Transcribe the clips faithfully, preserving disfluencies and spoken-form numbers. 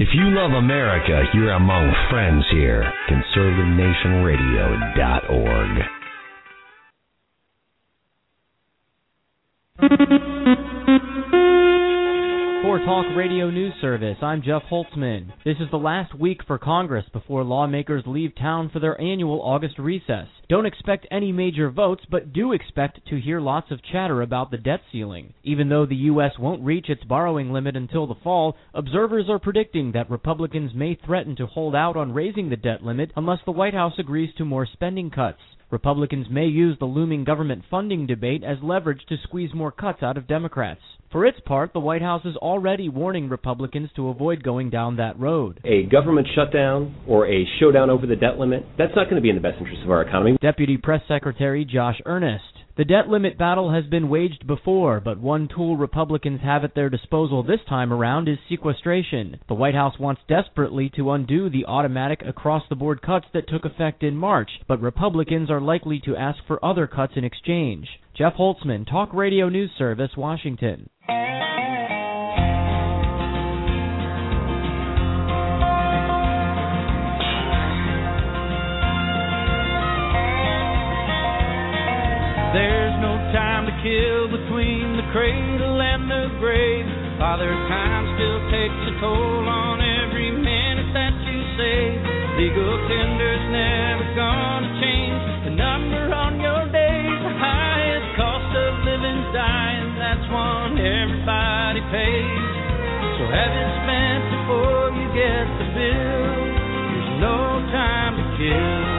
If you love America, you're among friends here. conservative nation radio dot org. For Talk Radio News Service, I'm Jeff Holtzman. This is the last week for Congress before lawmakers leave town for their annual August recess. Don't expect any major votes, but do expect to hear lots of chatter about the debt ceiling. Even though the U S won't reach its borrowing limit until the fall, observers are predicting that Republicans may threaten to hold out on raising the debt limit unless the White House agrees to more spending cuts. Republicans may use the looming government funding debate as leverage to squeeze more cuts out of Democrats. For its part, the White House is already warning Republicans to avoid going down that road. A government shutdown or a showdown over the debt limit, that's not going to be in the best interest of our economy. Deputy Press Secretary Josh Earnest. The debt limit battle has been waged before, but one tool Republicans have at their disposal this time around is sequestration. The White House wants desperately to undo the automatic across-the-board cuts that took effect in March, but Republicans are likely to ask for other cuts in exchange. Jeff Holtzman, Talk Radio News Service, Washington. There's no time to kill between the cradle and the grave. Father Time still takes a toll on every minute that you save. Legal tender's never gonna change the number on your days. The highest cost of living's dying, that's one everybody pays. So have it spent before you get the bill. There's no time to kill.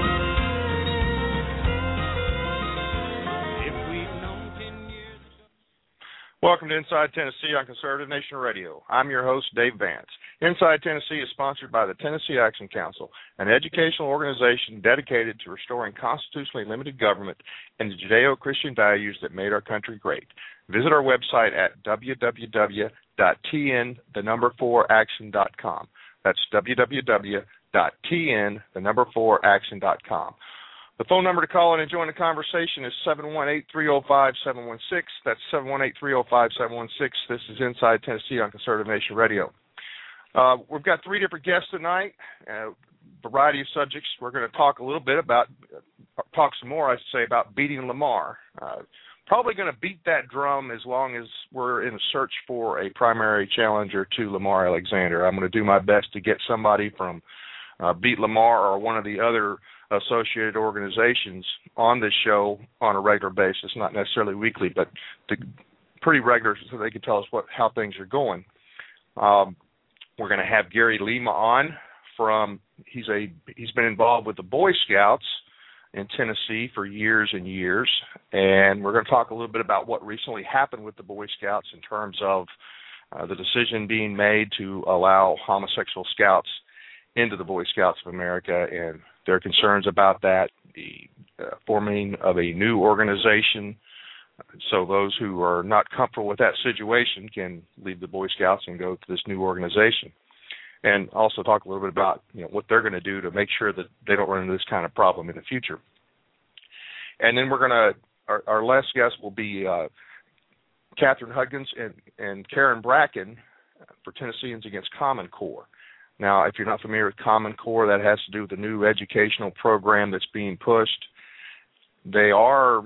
Welcome to Inside Tennessee on Conservative Nation Radio. I'm your host, Dave Vance. Inside Tennessee is sponsored by the Tennessee Action Council, an educational organization dedicated to restoring constitutionally limited government and the Judeo-Christian values that made our country great. Visit our website at w w w dot t n the number four action dot com. That's w w w dot t n the number four action dot com. The phone number to call in and join the conversation is seven one eight, three oh five, seven one six. That's seven one eight, three oh five, seven one six. This is Inside Tennessee on Conservative Nation Radio. Uh, we've got three different guests tonight, a variety of subjects. We're going to talk a little bit about, talk some more, I should say, about beating Lamar. Uh, probably going to beat that drum as long as we're in a search for a primary challenger to Lamar Alexander. I'm going to do my best to get somebody from uh, Beat Lamar or one of the other associated organizations on this show on a regular basis, not necessarily weekly, but to, pretty regular, so they can tell us what how things are going. Um, we're going to have Gary Lima on from he's a he's been involved with the Boy Scouts in Tennessee for years and years, and we're going to talk a little bit about what recently happened with the Boy Scouts in terms of uh, the decision being made to allow homosexual scouts into the Boy Scouts of America and their concerns about that, the uh, forming of a new organization, so those who are not comfortable with that situation can leave the Boy Scouts and go to this new organization. And also talk a little bit about you know what they're going to do to make sure that they don't run into this kind of problem in the future. And then we're going to, our, our last guest will be uh, Catherine Huggins and, and Karen Bracken for Tennesseans Against Common Core. Now, if you're not familiar with Common Core, that has to do with the new educational program that's being pushed. They are,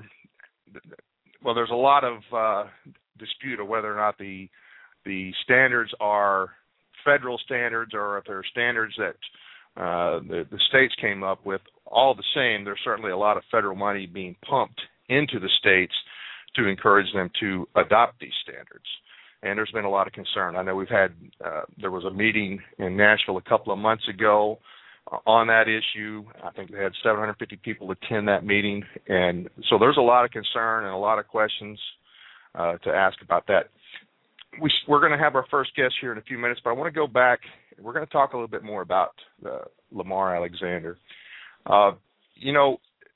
well, there's a lot of uh, dispute of whether or not the the standards are federal standards or if they're standards that uh, the, the states came up with. All the same, there's certainly a lot of federal money being pumped into the states to encourage them to adopt these standards. And there's been a lot of concern. I know we've had, uh, there was a meeting in Nashville a couple of months ago uh, on that issue. I think they had seven hundred fifty people attend that meeting. And so there's a lot of concern and a lot of questions uh, to ask about that. We, we're going to have our first guest here in a few minutes, but I want to go back. We're going to talk a little bit more about uh, Lamar Alexander. Uh, you know,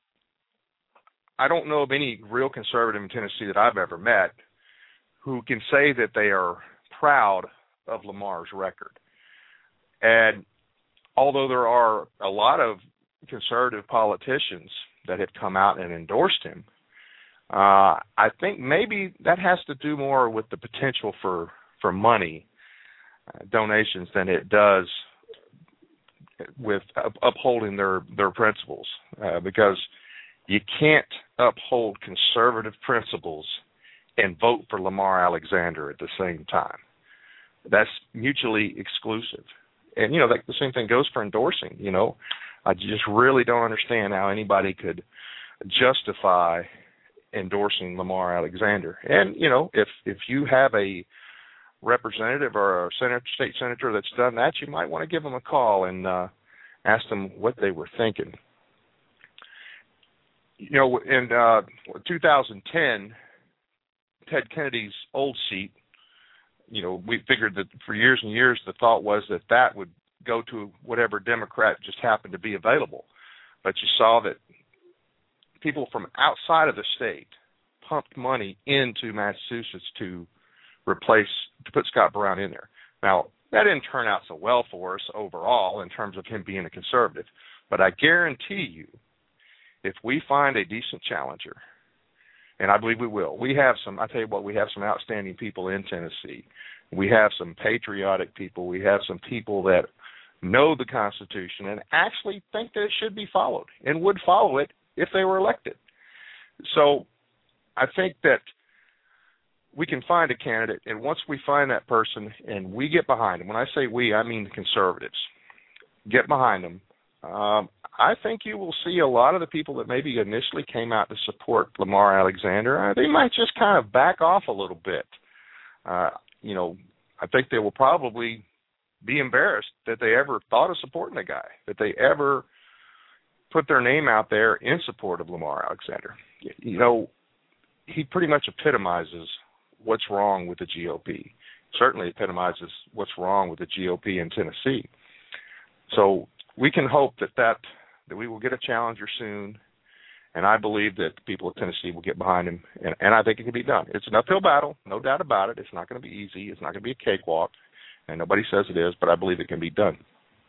I don't know of any real conservative in Tennessee that I've ever met who can say that they are proud of Lamar's record. And although there are a lot of conservative politicians that have come out and endorsed him, uh, I think maybe that has to do more with the potential for, for money uh, donations than it does with up, upholding their, their principles, uh, because you can't uphold conservative principles and vote for Lamar Alexander at the same time. That's mutually exclusive. And, you know, that, the same thing goes for endorsing. You know, I just really don't understand how anybody could justify endorsing Lamar Alexander. And, you know, if, if you have a representative or a senator, state senator that's done that, you might want to give them a call and uh, ask them what they were thinking. You know, in uh, two thousand ten, Ted Kennedy's old seat, you know, we figured that for years and years the thought was that that would go to whatever Democrat just happened to be available. But you saw that people from outside of the state pumped money into Massachusetts to replace, to put Scott Brown in there. Now, that didn't turn out so well for us overall in terms of him being a conservative. But I guarantee you, if we find a decent challenger, and I believe we will, we have some, I tell you what, we have some outstanding people in Tennessee. We have some patriotic people. We have some people that know the Constitution and actually think that it should be followed and would follow it if they were elected. So I think that we can find a candidate, and once we find that person and we get behind them, when I say we, I mean the conservatives, get behind them, um, I think you will see a lot of the people that maybe initially came out to support Lamar Alexander, uh, they might just kind of back off a little bit. Uh, you know, I think they will probably be embarrassed that they ever thought of supporting the guy, that they ever put their name out there in support of Lamar Alexander. You know, he pretty much epitomizes what's wrong with the G O P. Certainly epitomizes what's wrong with the G O P in Tennessee. So we can hope that, that that we will get a challenger soon, and I believe that the people of Tennessee will get behind him, and, and I think it can be done. It's an uphill battle, no doubt about it. It's not going to be easy. It's not going to be a cakewalk, and nobody says it is, but I believe it can be done.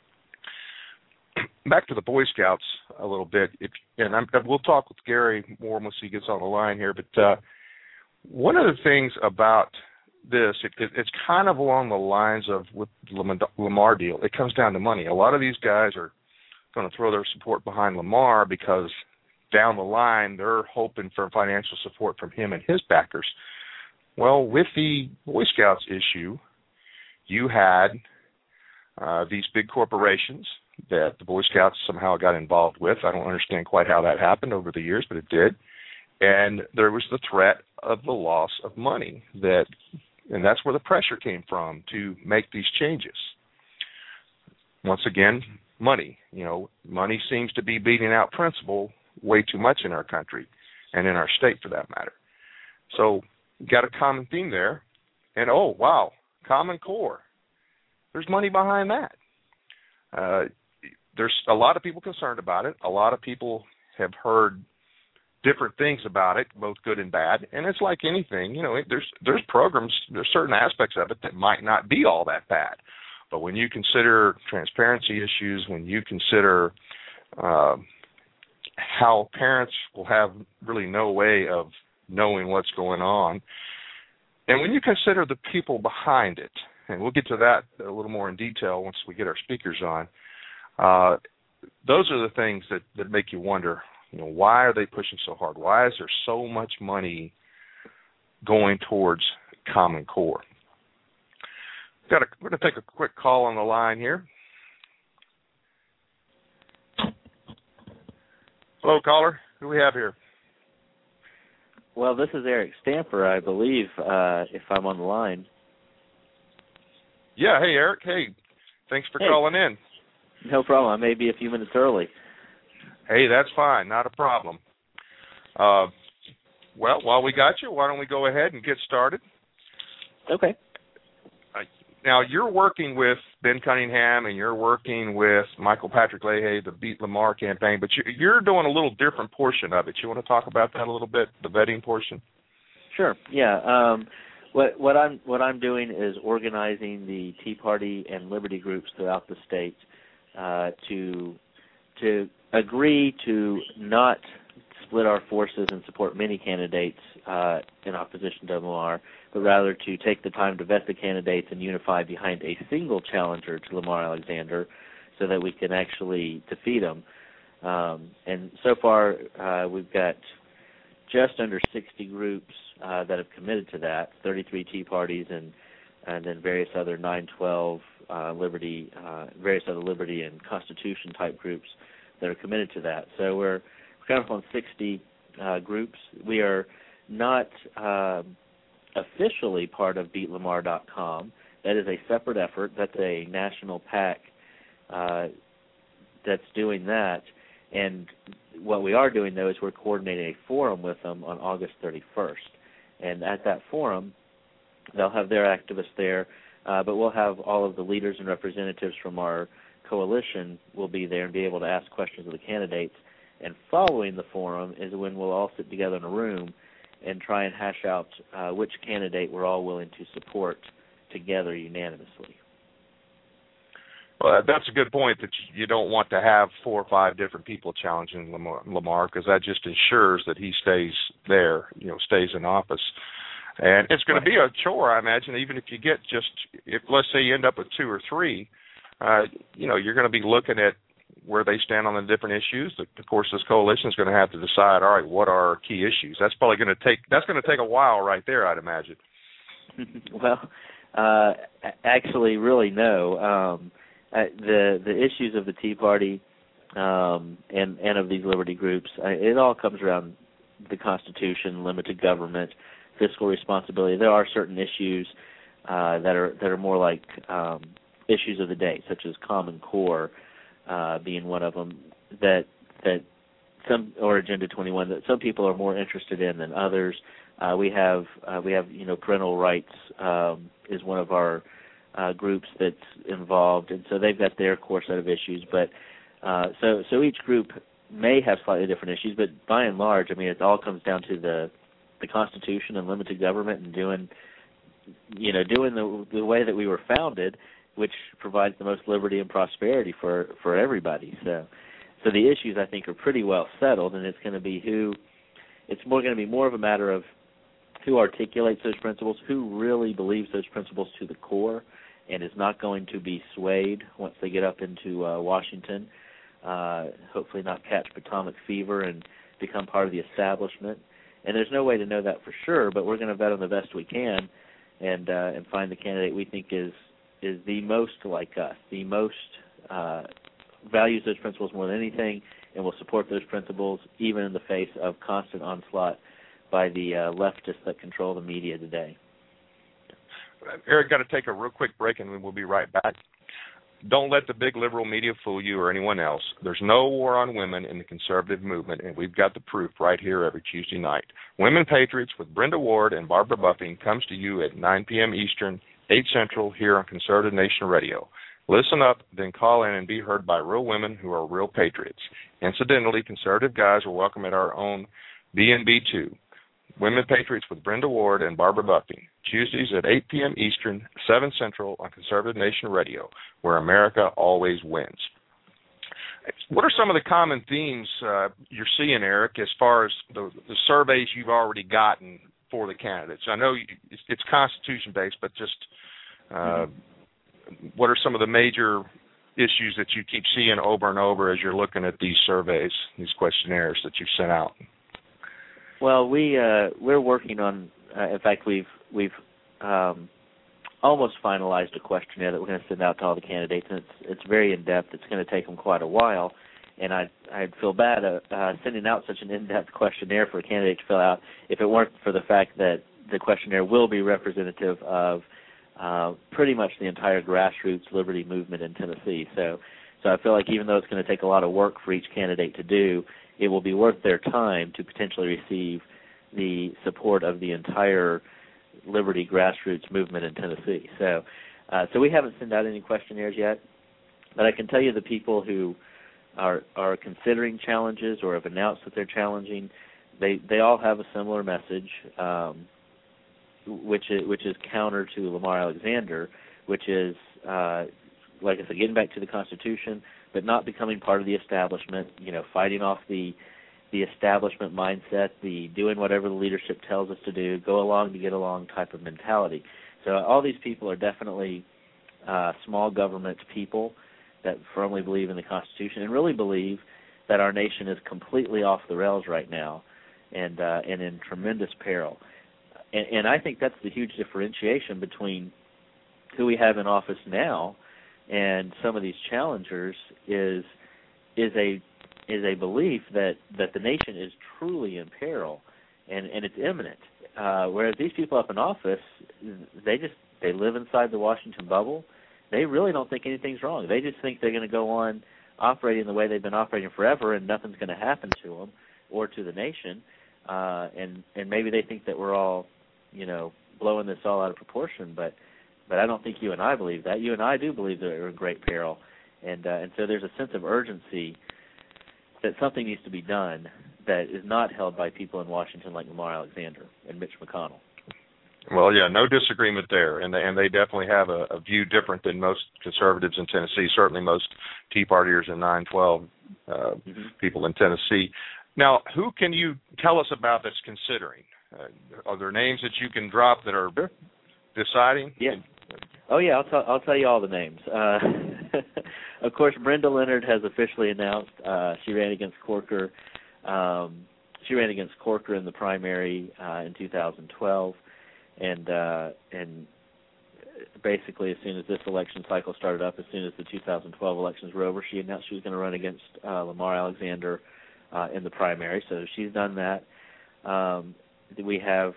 Back to the Boy Scouts a little bit, if, and I'm, we'll talk with Gary more once he gets on the line here, but uh, one of the things about this, it, it, it's kind of along the lines of with the Lamar deal. It comes down to money. A lot of these guys are going to throw their support behind Lamar because down the line they're hoping for financial support from him and his backers. Well, with the Boy Scouts issue, you had uh, these big corporations that the Boy Scouts somehow got involved with. I don't understand quite how that happened over the years, but it did. And there was the threat of the loss of money, that, and that's where the pressure came from to make these changes. Once again, money. You know, money seems to be beating out principle way too much in our country and in our state for that matter. So you got a common theme there. And, oh, wow, Common Core. There's money behind that. Uh, there's a lot of people concerned about it. A lot of people have heard different things about it, both good and bad. And it's like anything, you know, it, there's there's programs, there's certain aspects of it that might not be all that bad. But when you consider transparency issues, when you consider uh, how parents will have really no way of knowing what's going on, and when you consider the people behind it, and we'll get to that a little more in detail once we get our speakers on, uh, those are the things that, that make you wonder, you know, why are they pushing so hard? Why is there so much money going towards Common Core? Got a, we're going to take a quick call on the line here. Hello, caller. Who do we have here? Well, this is Eric Stamper, I believe, uh, if I'm on the line. Yeah, hey, Eric. Hey, thanks for hey. calling in. No problem. I may be a few minutes early. Hey, that's fine. Not a problem. Uh, well, while we got you, why don't we go ahead and get started? Okay. Uh, now, you're working with Ben Cunningham and you're working with Michael Patrick Leahy, the Beat Lamar campaign, but you're doing a little different portion of it. You want to talk about that a little bit, the vetting portion? Sure. Yeah. Um, what what I'm what I'm doing is organizing the Tea Party and Liberty groups throughout the state uh, to to agree to not split our forces and support many candidates uh, in opposition to Lamar, but rather to take the time to vet the candidates and unify behind a single challenger to Lamar Alexander so that we can actually defeat him. Um, and so far, uh, we've got just under sixty groups uh, that have committed to that, thirty-three Tea Parties and and then various other nine twelve uh, Liberty, uh, various other Liberty and Constitution type groups that are committed to that. So we're kind of on sixty uh, groups. We are not uh, officially part of beat lamar dot com. That is a separate effort. That's a national PAC uh, that's doing that. And what we are doing, though, is we're coordinating a forum with them on August thirty-first. And at that forum, they'll have their activists there, uh, but we'll have all of the leaders and representatives from our coalition will be there and be able to ask questions of the candidates. And following the forum is when we'll all sit together in a room and try and hash out uh, which candidate we're all willing to support together unanimously. Well, that's a good point, that you don't want to have four or five different people challenging Lamar, because that just ensures that he stays there, you know, stays in office. And it's going to be a chore, I imagine, even if you get just, if let's say you end up with two or three, uh, you know, you're going to be looking at where they stand on the different issues. Of course, this coalition is going to have to decide, all right, what are our key issues? That's probably going to take, that's going to take a while right there, I'd imagine. Well, uh, actually, really, no. Um, Uh, the the issues of the Tea Party um, and and of these liberty groups, uh, it all comes around the Constitution, limited government, fiscal responsibility. There are certain issues uh, that are that are more like um, issues of the day, such as Common Core uh, being one of them. That that some or Agenda twenty-one that some people are more interested in than others. Uh, we have uh, we have you know parental rights um, is one of our Uh, groups that's involved, and so they've got their core set of issues. But uh, so so each group may have slightly different issues, but by and large, I mean, it all comes down to the the Constitution and limited government and doing you know doing the the way that we were founded, which provides the most liberty and prosperity for for everybody. So so the issues, I think, are pretty well settled, and it's going to be who. It's more going to be more of a matter of who articulates those principles, who really believes those principles to the core, and is not going to be swayed once they get up into uh, Washington, uh, hopefully not catch Potomac fever and become part of the establishment. And there's no way to know that for sure, but we're going to vet them the best we can and uh, and find the candidate we think is is the most like us, the most uh, values those principles more than anything, and will support those principles even in the face of constant onslaught by the uh, leftists that control the media today. Eric, got to take a real quick break, and we'll be right back. Don't let the big liberal media fool you or anyone else. There's no war on women in the conservative movement, and we've got the proof right here every Tuesday night. Women Patriots with Brenda Ward and Barbara Buffing comes to you at nine p.m. Eastern, eight Central, here on Conservative Nation Radio. Listen up, then call in and be heard by real women who are real patriots. Incidentally, conservative guys are welcome at our own B and B too. Women Patriots with Brenda Ward and Barbara Buffing, Tuesdays at eight p.m. Eastern, seven Central on Conservative Nation Radio, where America always wins. What are some of the common themes uh, you're seeing, Eric, as far as the, the surveys you've already gotten for the candidates? I know it's, it's Constitution-based, but just uh, mm-hmm. what are some of the major issues that you keep seeing over and over as you're looking at these surveys, these questionnaires that you've sent out? Well, we uh, we're working on. Uh, in fact, we've we've um, almost finalized a questionnaire that we're going to send out to all the candidates, and it's it's very in depth. It's going to take them quite a while, and I I'd feel bad uh, uh, sending out such an in depth questionnaire for a candidate to fill out if it weren't for the fact that the questionnaire will be representative of uh, pretty much the entire grassroots liberty movement in Tennessee. So so I feel like even though it's going to take a lot of work for each candidate to do, it will be worth their time to potentially receive the support of the entire liberty grassroots movement in Tennessee. So uh, so we haven't sent out any questionnaires yet, but I can tell you the people who are are considering challenges or have announced that they're challenging, they, they all have a similar message, um, which is, which is counter to Lamar Alexander, which is, uh, like I said, getting back to the Constitution, but not becoming part of the establishment, you know, fighting off the the establishment mindset, the doing whatever the leadership tells us to do, go along to get along type of mentality. So all these people are definitely uh, small government people that firmly believe in the Constitution and really believe that our nation is completely off the rails right now and uh, and in tremendous peril. And, and I think that's the huge differentiation between who we have in office now and some of these challengers is is a is a belief that, that the nation is truly in peril and, and it's imminent. Uh, whereas these people up in office, they just they live inside the Washington bubble. They really don't think anything's wrong. They just think they're going to go on operating the way they've been operating forever and nothing's going to happen to them or to the nation. Uh, and, and maybe they think that we're all, you know, blowing this all out of proportion, but but I don't think you and I believe that. You and I do believe that we're in great peril. And, uh, and so there's a sense of urgency that something needs to be done that is not held by people in Washington like Lamar Alexander and Mitch McConnell. Well, yeah, no disagreement there, and they, and they definitely have a, a view different than most conservatives in Tennessee, certainly most Tea Partiers and nine twelve uh, mm-hmm. people in Tennessee. Now, who can you tell us about that's considering? Uh, are there names that you can drop that are deciding? Yeah. Oh, yeah, I'll, tell, I'll tell you all the names. Uh, of course, Brenda Leonard has officially announced uh, she ran against Corker. Um, she ran against Corker in the primary uh, in two thousand twelve. And uh, and basically, as soon as this election cycle started up, as soon as the two thousand twelve elections were over, she announced she was going to run against uh, Lamar Alexander uh, in the primary. So she's done that. Um, we have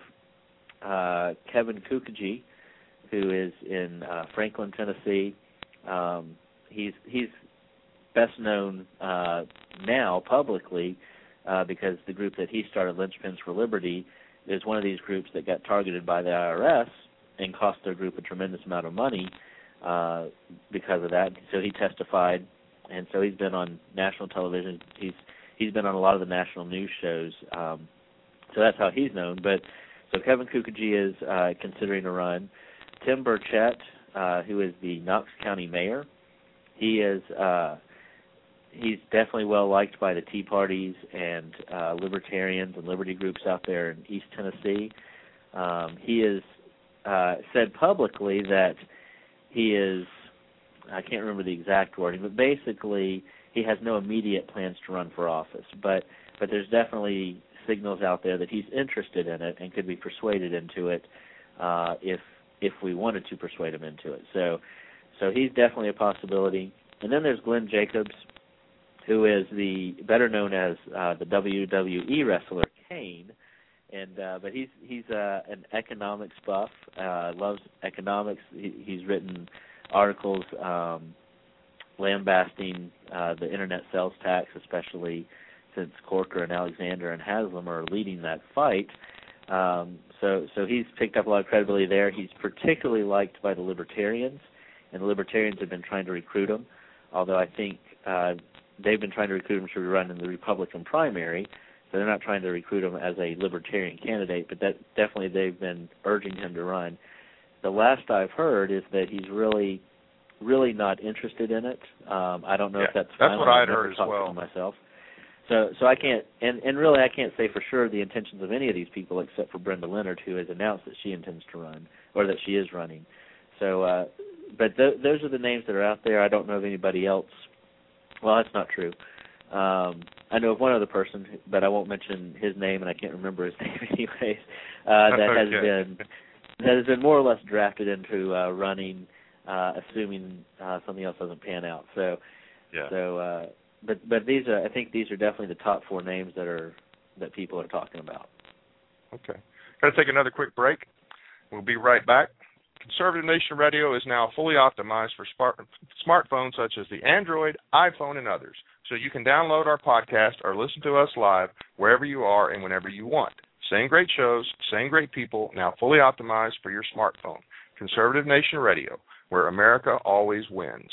uh, Kevin Kukaji, who is in uh, Franklin, Tennessee. Um, he's he's best known uh, now publicly uh, because the group that he started, Lynchpins for Liberty, is one of these groups that got targeted by the I R S and cost their group a tremendous amount of money uh, because of that. So he testified, and so he's been on national television. He's he's been on a lot of the national news shows. Um, so that's how he's known. But so Kevin Kukaji is uh, considering a run. Tim Burchett, uh, who is the Knox County mayor, he is uh, he's definitely well liked by the Tea Parties and uh, libertarians and liberty groups out there in East Tennessee. Um, he has uh, said publicly that he is, I can't remember the exact wording, but basically he has no immediate plans to run for office. But but there's definitely signals out there that he's interested in it and could be persuaded into it uh, if if we wanted to persuade him into it. So so he's definitely a possibility. And then there's Glenn Jacobs, who is the better known as uh, the W W E wrestler Kane, and uh, but he's he's uh, an economics buff, uh, loves economics. He, he's written articles um, lambasting uh, the internet sales tax, especially since Corker and Alexander and Haslam are leading that fight. Um, so so he's picked up a lot of credibility there. He's particularly liked by the libertarians, and the libertarians have been trying to recruit him, although I think uh, they've been trying to recruit him to run in the Republican primary, so they're not trying to recruit him as a libertarian candidate, but that definitely they've been urging him to run. The last I've heard is that he's really, really not interested in it. Um, I don't know yeah, if that's that's final. what I'd I've never heard as talked well. to him myself. So, so I can't, and, and really I can't say for sure the intentions of any of these people except for Brenda Leonard, who has announced that she intends to run, or that she is running. So, uh, but th- those are the names that are out there. I don't know of anybody else. Well, that's not true. Um, I know of one other person, but I won't mention his name, and I can't remember his name anyways, uh, that okay. has been that has been more or less drafted into uh, running, uh, assuming uh, something else doesn't pan out. So, yeah. so, uh, but but these are I think these are definitely the top four names that are that people are talking about. Okay, got to take another quick break. We'll be right back. Conservative Nation Radio is now fully optimized for smart, smartphones such as the Android, iPhone, and others. So you can download our podcast or listen to us live wherever you are and whenever you want. Same great shows, same great people, now fully optimized for your smartphone. Conservative Nation Radio, where America always wins.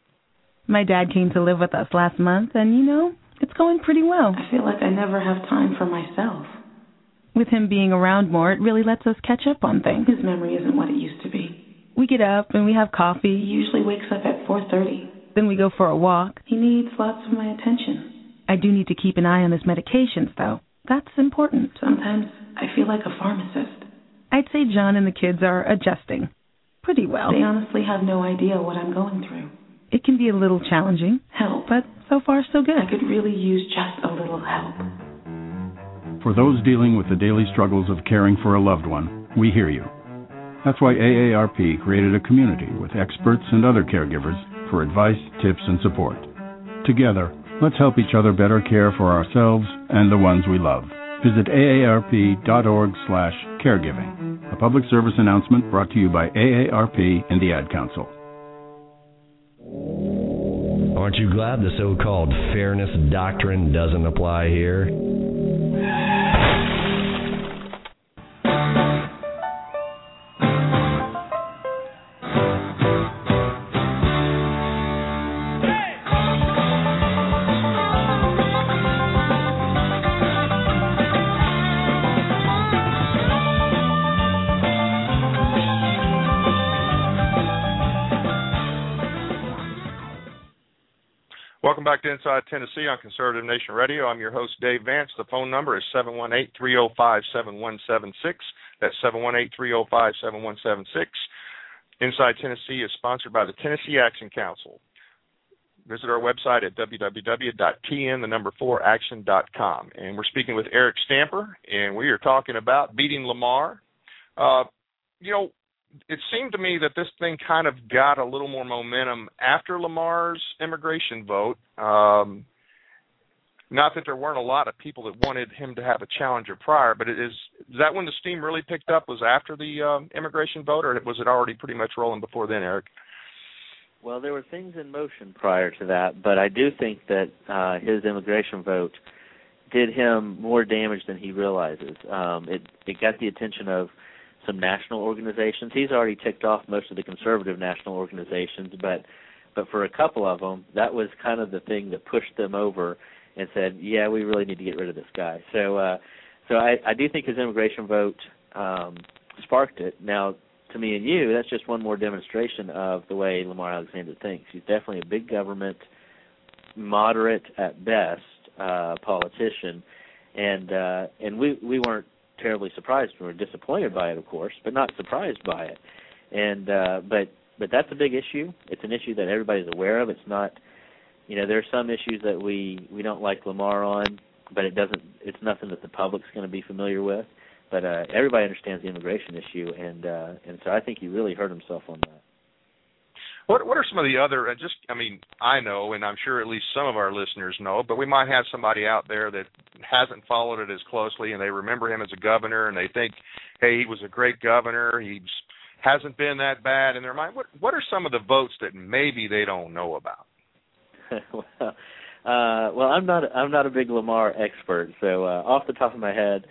My dad came to live with us last month, and, you know, it's going pretty well. I feel like I never have time for myself. With him being around more, it really lets us catch up on things. His memory isn't what it used to be. We get up and we have coffee. He usually wakes up at four thirty. Then we go for a walk. He needs lots of my attention. I I do need to keep an eye on his medications, though. That's important. Sometimes I feel like a pharmacist. I'd say John and the kids are adjusting pretty well. They honestly have no idea what I'm going through. It can be a little challenging. Help. But so far, so good. I could really use just a little help. For those dealing with the daily struggles of caring for a loved one, we hear you. That's why A A R P created a community with experts and other caregivers for advice, tips, and support. Together, let's help each other better care for ourselves and the ones we love. Visit A A R P dot org slash caregiving. A public service announcement brought to you by A A R P and the Ad Council. Aren't you glad the so-called fairness doctrine doesn't apply here? Welcome back to Inside Tennessee on Conservative Nation Radio. I'm your host, Dave Vance. The phone number is seven one eight, three oh five, seven one seven six. That's seven one eight, three oh five, seven one seven six. Inside Tennessee is sponsored by the Tennessee Action Council. Visit our website at w w w dot t n the number four action dot com. And we're speaking with Eric Stamper, and we are talking about beating Lamar. Uh, you know, it seemed to me that this thing kind of got a little more momentum after Lamar's immigration vote. Um, not that there weren't a lot of people that wanted him to have a challenger prior, but it is, is that when the steam really picked up, was after the um, immigration vote, or was it already pretty much rolling before then, Eric? Well, there were things in motion prior to that, but I do think that uh, his immigration vote did him more damage than he realizes. Um, it, it got the attention of some national organizations. He's already ticked off most of the conservative national organizations, but but for a couple of them, that was kind of the thing that pushed them over and said, yeah, we really need to get rid of this guy. So uh, so I, I do think his immigration vote um, sparked it. Now, to me and you, that's just one more demonstration of the way Lamar Alexander thinks. He's definitely a big government, moderate at best uh, politician, and uh, and we, we weren't terribly surprised. We were disappointed by it, of course, but not surprised by it. And uh, but but that's a big issue. It's an issue that everybody's aware of. It's not, you know, there are some issues that we, we don't like Lamar on, but it doesn't. It's nothing that the public's going to be familiar with. But uh, everybody understands the immigration issue, and uh, and so I think he really hurt himself on that. What what are some of the other, uh, just, I mean, I know, and I'm sure at least some of our listeners know, but we might have somebody out there that hasn't followed it as closely, and they remember him as a governor, and they think, hey, he was a great governor, he hasn't been that bad in their mind. What what are some of the votes that maybe they don't know about? well, uh, well, I'm not I'm not a big Lamar expert, so uh, off the top of my head,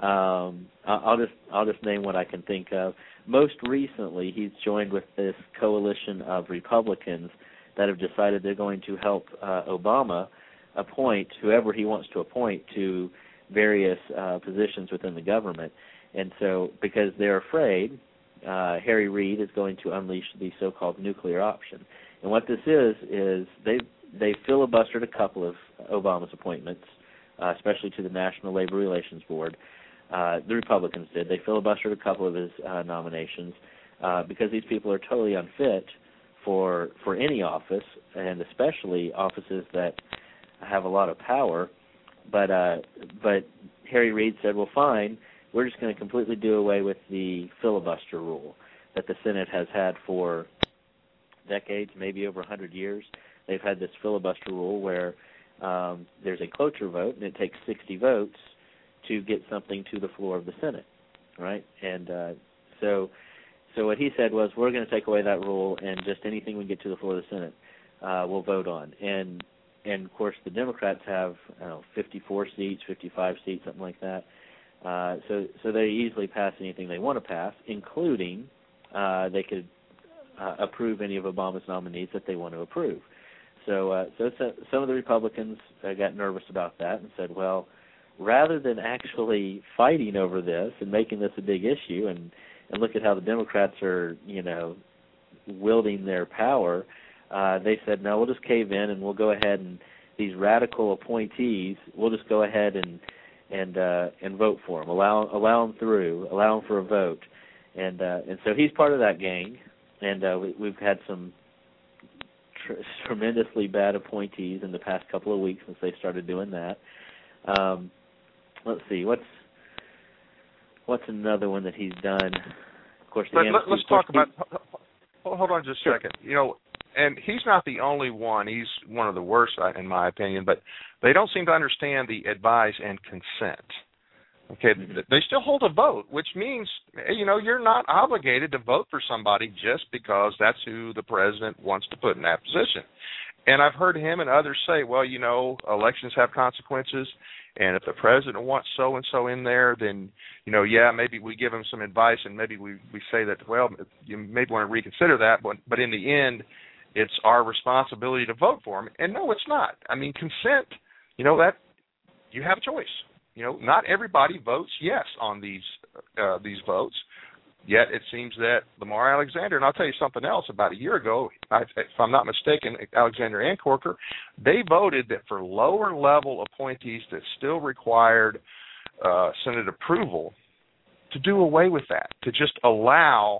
um, I'll just I'll just name what I can think of. Most recently, he's joined with this coalition of Republicans that have decided they're going to help uh, Obama appoint whoever he wants to appoint to various uh, positions within the government. And so, because they're afraid, uh, Harry Reid is going to unleash the so-called nuclear option. And what this is, is they they filibustered a couple of Obama's appointments, uh, especially to the National Labor Relations Board. Uh, the Republicans did. They filibustered a couple of his uh, nominations uh, because these people are totally unfit for for any office, and especially offices that have a lot of power. But uh, but Harry Reid said, well, fine, we're just going to completely do away with the filibuster rule that the Senate has had for decades, maybe over one hundred years. They've had this filibuster rule where um, there's a cloture vote, and it takes sixty votes to get something to the floor of the Senate, right? And uh, so so what he said was, we're going to take away that rule, and just anything we get to the floor of the Senate, uh, we'll vote on. And, and, of course, the Democrats have, I don't know, fifty-four seats, fifty-five seats, something like that. Uh, so so they easily pass anything they want to pass, including uh, they could uh, approve any of Obama's nominees that they want to approve. So, uh, so, so some of the Republicans uh, got nervous about that and said, well, rather than actually fighting over this and making this a big issue, and, and look at how the Democrats are, you know, wielding their power, uh, they said, no, we'll just cave in and we'll go ahead and, these radical appointees, we'll just go ahead and and uh, and vote for him, allow allow him through, allow him for a vote, and uh, and so he's part of that gang, and uh, we, we've had some tr- tremendously bad appointees in the past couple of weeks since they started doing that. Um, let's see, what's what's another one that he's done? Of course, the Let, M C, let's of course, talk about. Hold on just a sure. second. You know, and he's not the only one. He's one of the worst, in my opinion. But they don't seem to understand the advise and consent. Okay, mm-hmm. They still hold a vote, which means, you know, you're not obligated to vote for somebody just because that's who the president wants to put in that position. And I've heard him and others say, well, you know, elections have consequences, and if the president wants so-and-so in there, then, you know, yeah, maybe we give him some advice, and maybe we, we say that, well, you maybe want to reconsider that, but, but in the end, it's our responsibility to vote for him. And no, it's not. I mean, consent, you know, that you have a choice. You know, not everybody votes yes on these uh, these votes. Yet it seems that Lamar Alexander, and I'll tell you something else, about a year ago, I, if I'm not mistaken, Alexander and Corker, they voted that for lower-level appointees that still required uh, Senate approval, to do away with that, to just allow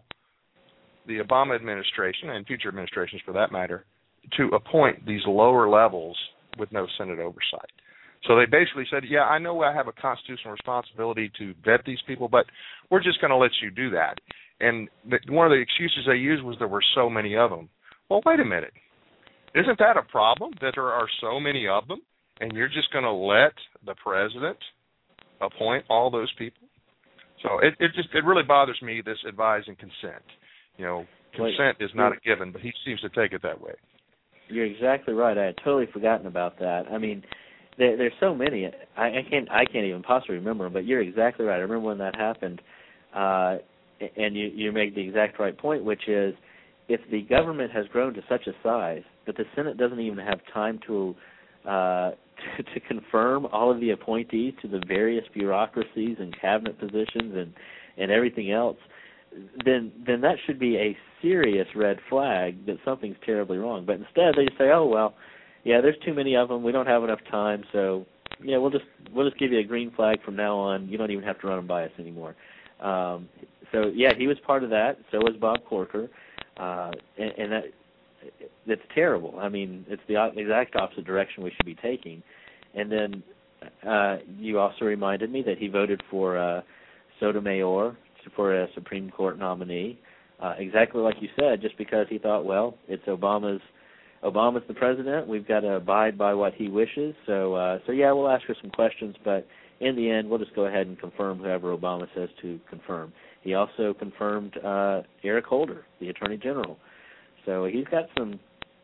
the Obama administration, and future administrations for that matter, to appoint these lower levels with no Senate oversight. So they basically said, yeah, I know I have a constitutional responsibility to vet these people, but we're just going to let you do that. And the, one of the excuses they used was there were so many of them. Well, wait a minute. Isn't that a problem, that there are so many of them, and you're just going to let the president appoint all those people? So it, it just it really bothers me, this advise and consent. You know, consent is not a given, but he seems to take it that way. You're exactly right. I had totally forgotten about that. I mean, There, there's so many. I, I can't. I can't even possibly remember them. But you're exactly right. I remember when that happened, uh, and you, you make the exact right point, which is, if the government has grown to such a size that the Senate doesn't even have time to uh, to, to confirm all of the appointees to the various bureaucracies and cabinet positions and, and everything else, then then that should be a serious red flag that something's terribly wrong. But instead, they just say, oh well. Yeah, there's too many of them. We don't have enough time, so yeah, we'll just we'll just give you a green flag from now on. You don't even have to run them by us anymore. Um, so yeah, he was part of that. So was Bob Corker, uh, and, and that that's terrible. I mean, it's the exact opposite direction we should be taking. And then uh, you also reminded me that he voted for uh, Sotomayor for a Supreme Court nominee, uh, exactly like you said, just because he thought, well, it's Obama's. Obama's the president. We've got to abide by what he wishes. So, uh, so yeah, we'll ask her some questions, but in the end, we'll just go ahead and confirm whoever Obama says to confirm. He also confirmed uh, Eric Holder, the Attorney General. So he's got some.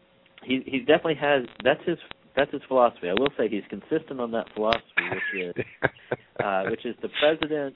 He he definitely has. That's his. That's his philosophy. I will say he's consistent on that philosophy, which is uh, which is the president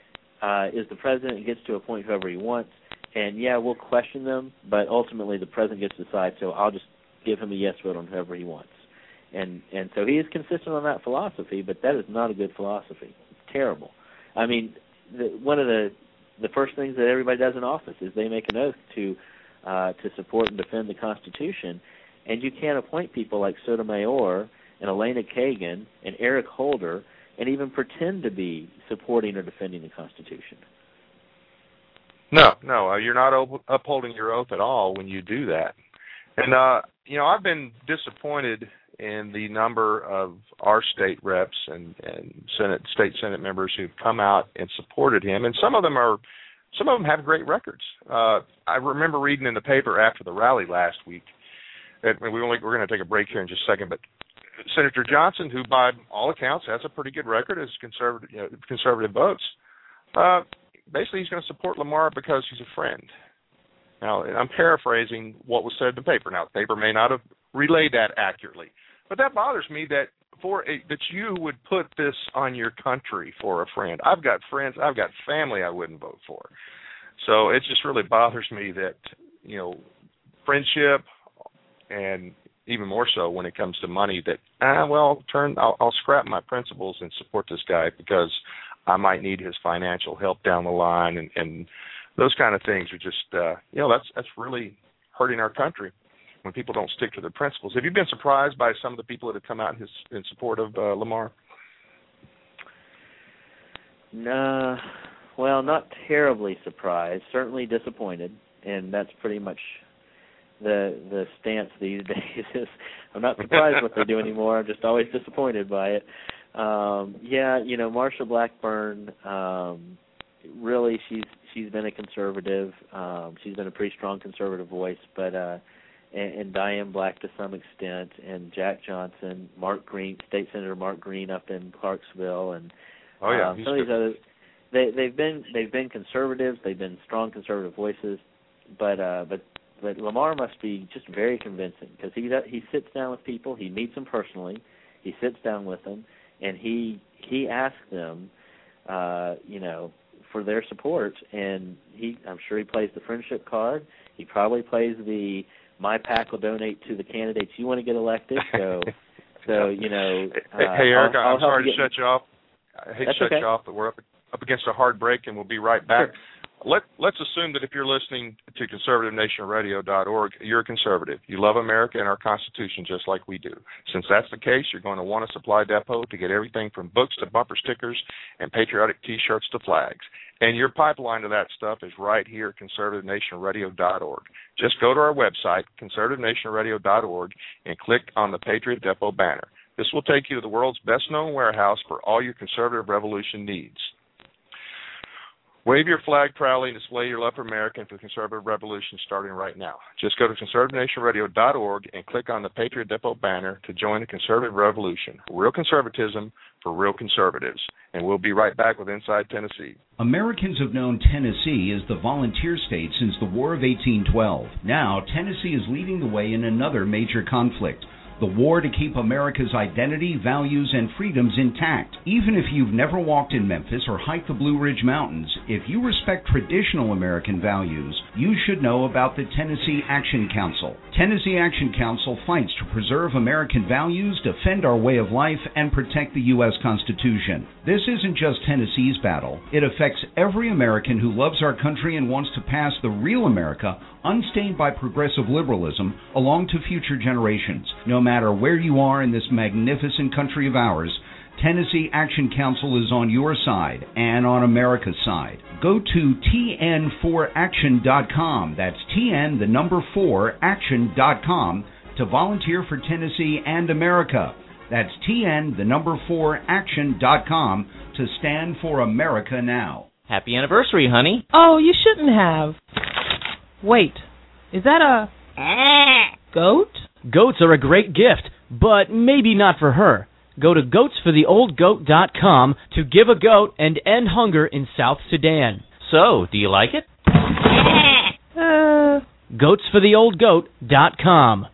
uh, is the president and gets to appoint whoever he wants. And yeah, we'll question them, but ultimately the president gets to decide. So I'll just give him a yes vote on whoever he wants. And and so he is consistent on that philosophy, but that is not a good philosophy. It's terrible. I mean, the, one of the the first things that everybody does in office is they make an oath to uh, to support and defend the Constitution, and you can't appoint people like Sotomayor and Elena Kagan and Eric Holder and even pretend to be supporting or defending the Constitution. No, no, uh, you're not op- upholding your oath at all when you do that. And, uh, you know, I've been disappointed in the number of our state reps and, and Senate, state Senate members who've come out and supported him. And some of them are, some of them have great records. Uh, I remember reading in the paper after the rally last week, that we only, we're going to take a break here in just a second, but Senator Johnson, who by all accounts has a pretty good record as conservative, you know, conservative votes, uh, basically he's going to support Lamar because he's a friend. Now, I'm paraphrasing what was said in the paper. Now, the paper may not have relayed that accurately, but that bothers me that for a, that you would put this on your country for a friend. I've got friends, I've got family I wouldn't vote for. So it just really bothers me that, you know, friendship, and even more so when it comes to money, that, ah, well, turn, I'll, I'll scrap my principles and support this guy because I might need his financial help down the line, and, and those kind of things are just, uh, you know, that's that's really hurting our country. when people don't stick to their principles. Have you been surprised by some of the people that have come out in, his, in support of uh, Lamar? No, well, not terribly surprised. Certainly disappointed, and that's pretty much the the stance these days. Is I'm not surprised what they do anymore. I'm just always disappointed by it. Um, yeah, you know, Marsha Blackburn. Um, really, she's she's been a conservative. Um, she's been a pretty strong conservative voice, but uh, and, and Diane Black to some extent, and Jack Johnson, Mark Green, State Senator Mark Green up in Clarksville, and oh yeah, um, some of these other. They they've been they've been conservatives. They've been strong conservative voices, but uh, but. But Lamar must be just very convincing because he he sits down with people, he meets them personally, he sits down with them, and he he asks them, uh, you know, for their support. And he, I'm sure he plays the friendship card. He probably plays the my PAC will donate to the candidates you want to get elected. So, so you know. Uh, hey Eric, I'll, I'm I'll sorry to get, shut you off. I hate That's to shut okay. you off, but we're up up against a hard break, and we'll be right back. Sure. Let, let's assume that if you're listening to conservative nation radio dot org, you're a conservative. You love America and our Constitution just like we do. Since that's the case, you're going to want a supply depot to get everything from books to bumper stickers and patriotic T-shirts to flags. And your pipeline to that stuff is right here at conservative nation radio dot org. Just go to our website, conservative nation radio dot org, and click on the Patriot Depot banner. This will take you to the world's best-known warehouse for all your conservative revolution needs. Wave your flag proudly and display your love for America and for the conservative revolution starting right now. Just go to conservative nation radio dot org and click on the Patriot Depot banner to join the conservative revolution. Real conservatism for real conservatives. And we'll be right back with Inside Tennessee. Americans have known Tennessee as the volunteer state since the War of eighteen twelve. Now, Tennessee is leading the way in another major conflict. The war to keep America's identity, values, and freedoms intact. Even if you've never walked in Memphis or hiked the Blue Ridge Mountains, if you respect traditional American values, you should know about the Tennessee Action Council. Tennessee Action Council fights to preserve American values, defend our way of life, and protect the U S Constitution. This isn't just Tennessee's battle. It affects every American who loves our country and wants to pass the real America, unstained by progressive liberalism, along to future generations. No matter where you are in this magnificent country of ours, Tennessee Action Council is on your side and on America's side. Go to T N four action dot com. That's T N, the number four, action dot com to volunteer for Tennessee and America. That's T N, the number four, action dot com to stand for America now. Happy anniversary, honey. Oh, you shouldn't have. Wait, is that a goat? Goats are a great gift, but maybe not for her. Go to goats for the old goat dot com to give a goat and end hunger in South Sudan. So, do you like it? Uh... goats for the old goat dot com.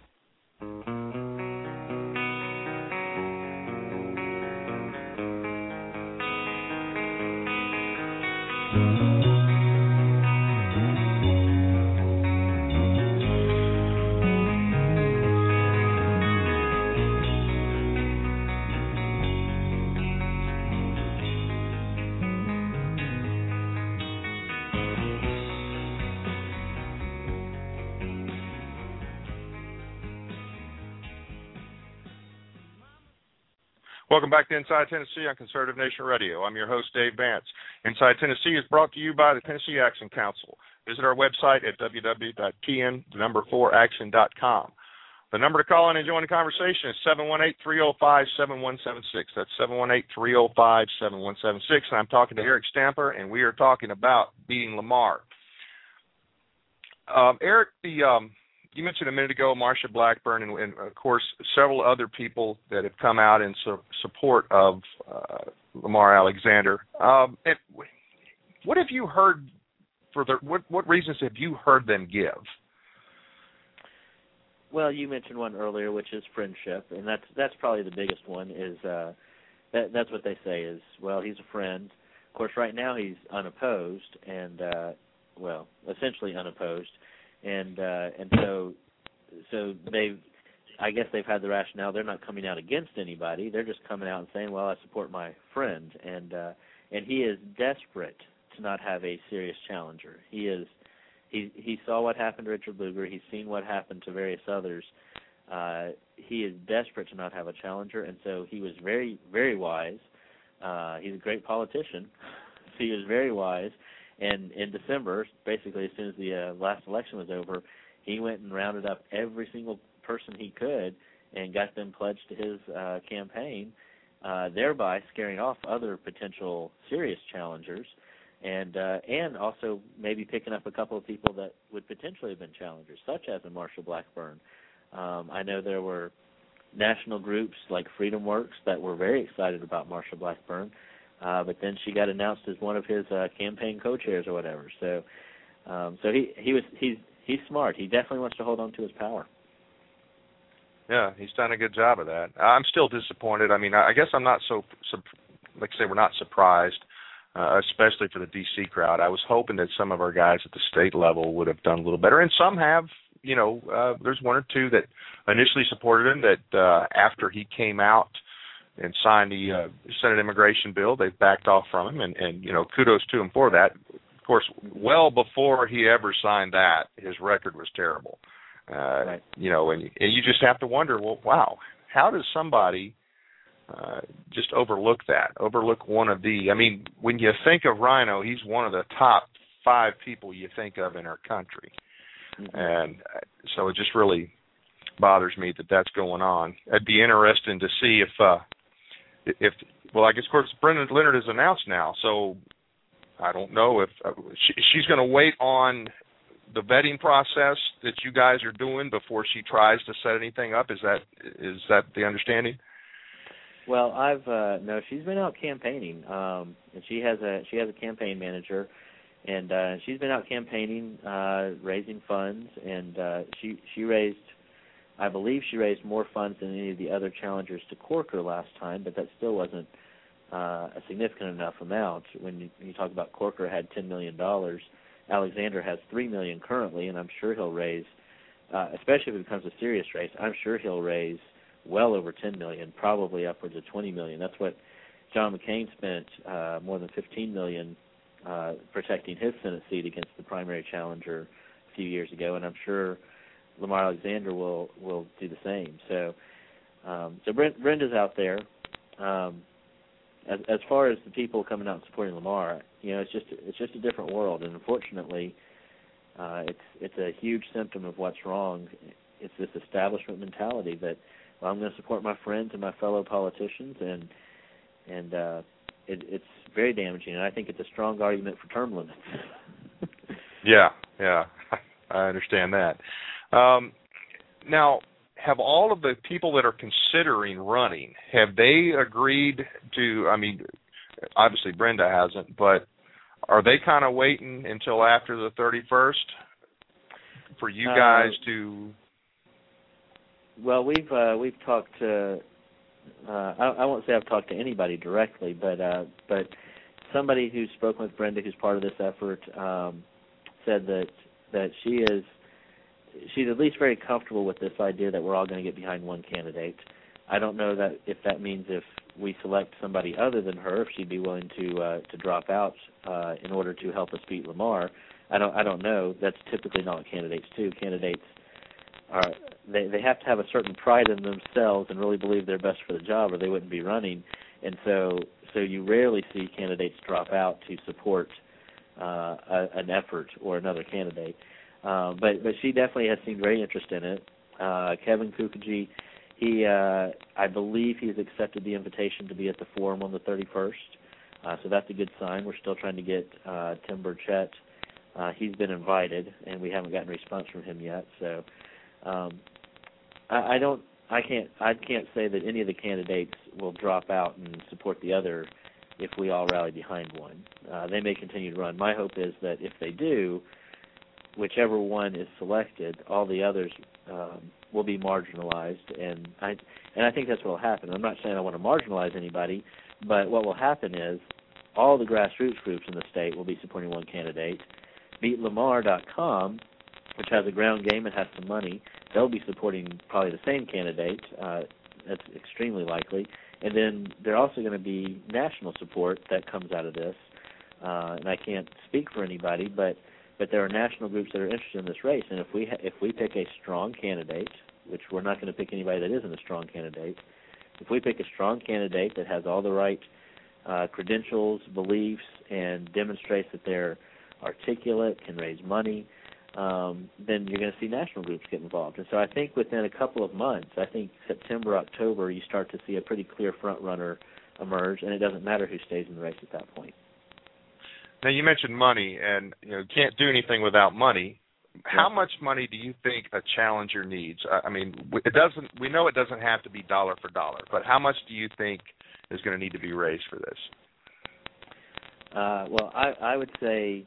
Welcome back to Inside Tennessee on Conservative Nation Radio. I'm your host, Dave Vance. Inside Tennessee is brought to you by the Tennessee Action Council. Visit our website at w w w dot t n the number four action dot com. The number to call in and join the conversation is seven one eight, three oh five, seven one seven six. That's seven one eight, three oh five, seven one seven six. And I'm talking to Eric Stamper, and we are talking about beating Lamar. Um, Eric, the... Um, You mentioned a minute ago Marsha Blackburn and, and, of course, several other people that have come out in su- support of uh, Lamar Alexander. Um, and what have you heard for the what, what reasons have you heard them give? Well, you mentioned one earlier, which is friendship, and that's that's probably the biggest one. Is uh, that that's what they say is, well, he's a friend. Of course, right now he's unopposed, and uh, well, essentially unopposed. And uh, and so so they, I guess they've had the rationale. They're not coming out against anybody. They're just coming out and saying, "Well, I support my friend." And uh, and he is desperate to not have a serious challenger. He is he he saw what happened to Richard Lugar. He's seen what happened to various others. Uh, he is desperate to not have a challenger, and so he was very, very wise. Uh, he's a great politician. So he was very wise. And in December, basically as soon as the uh, last election was over, he went and rounded up every single person he could and got them pledged to his uh, campaign, uh, thereby scaring off other potential serious challengers, and uh, and also maybe picking up a couple of people that would potentially have been challengers, such as a Marsha Blackburn. Um, I know there were national groups like Freedom Works that were very excited about Marsha Blackburn, uh, but then she got announced as one of his uh, campaign co-chairs or whatever. So, um, so he he was he's he's smart. He definitely wants to hold on to his power. Yeah, he's done a good job of that. I'm still disappointed. I mean, I guess I'm not so, like I say, we're not surprised, uh, especially for the D C crowd. I was hoping that some of our guys at the state level would have done a little better, and some have. You know, uh, there's one or two that initially supported him that uh, after he came out and signed the uh, Senate immigration bill, they backed off from him, and, and, you know, kudos to him for that. Of course, well before he ever signed that, his record was terrible. Uh, right. You know, and, and you just have to wonder, well, wow, how does somebody uh, just overlook that, overlook one of the, I mean, when you think of Rhino, he's one of the top five people you think of in our country. And so it just really bothers me that that's going on. It'd be interesting to see if, uh, if well, I guess, of course, Brenda Leonard is announced now, so I don't know if uh, she, she's going to wait on the vetting process that you guys are doing before she tries to set anything up. Is that is that the understanding? Well, I've uh, no, she's been out campaigning, um, and she has a she has a campaign manager. And uh, she's been out campaigning, uh, raising funds, and uh, she she raised, I believe she raised more funds than any of the other challengers to Corker last time, but that still wasn't uh, a significant enough amount. When you, when you talk about Corker had ten million dollars, Alexander has three million dollars currently, and I'm sure he'll raise, uh, especially if it becomes a serious race, I'm sure he'll raise well over ten million dollars, probably upwards of twenty million dollars. That's what John McCain spent, uh, more than fifteen million dollars. Uh, protecting his Senate seat against the primary challenger a few years ago, and I'm sure Lamar Alexander will will do the same. So, um, so Brent, Brenda's out there. Um, as as far as the people coming out and supporting Lamar, you know, it's just it's just a different world, and unfortunately, uh, it's it's a huge symptom of what's wrong. It's this establishment mentality that, well, I'm going to support my friends and my fellow politicians, and and uh, it, it's very damaging, and I think it's a strong argument for term limits. yeah, yeah, I understand that. Um, now, have all of the people that are considering running, have they agreed to, I mean, obviously Brenda hasn't, but are they kind of waiting until after the thirty-first for you guys uh, to... Well, we've uh, we've talked to, uh, I, I won't say I've talked to anybody directly, but uh, but somebody who's spoken with Brenda, who's part of this effort, um, said that that she is, she's at least very comfortable with this idea that we're all going to get behind one candidate. I don't know that if that means if we select somebody other than her, if she'd be willing to uh, to drop out uh, in order to help us beat Lamar. I don't I don't know. That's typically not what candidates do. Candidates are they they have to have a certain pride in themselves and really believe they're best for the job, or they wouldn't be running. And so so you rarely see candidates drop out to support uh, a, an effort or another candidate. Uh, but but she definitely has seemed very interested in it. Uh, Kevin Kukaji, he uh, I believe he's accepted the invitation to be at the forum on the thirty-first. Uh, so that's a good sign. We're still trying to get uh, Tim Burchett. Uh, he's been invited, and we haven't gotten a response from him yet. So um, I, I don't, I can't, I can't say that any of the candidates will drop out and support the other if we all rally behind one. Uh, they may continue to run. My hope is that if they do, whichever one is selected, all the others um, will be marginalized, and I and I think that's what will happen. I'm not saying I want to marginalize anybody, but what will happen is all the grassroots groups in the state will be supporting one candidate. beat lamar dot com, which has a ground game and has some money, they'll be supporting probably the same candidate. Uh, that's extremely likely. And then there's also going to be national support that comes out of this. Uh, and I can't speak for anybody, but but there are national groups that are interested in this race, and if we ha- if we pick a strong candidate, which we're not going to pick anybody that isn't a strong candidate, if we pick a strong candidate that has all the right uh, credentials, beliefs, and demonstrates that they're articulate, can raise money, um, then you're going to see national groups get involved. And so I think within a couple of months, I think September, October, you start to see a pretty clear front runner emerge, and it doesn't matter who stays in the race at that point. Now, you mentioned money, and you know, can't do anything without money. How much money do you think a challenger needs? I mean, it doesn't. We know it doesn't have to be dollar for dollar, but how much do you think is going to need to be raised for this? Uh, well, I, I would say,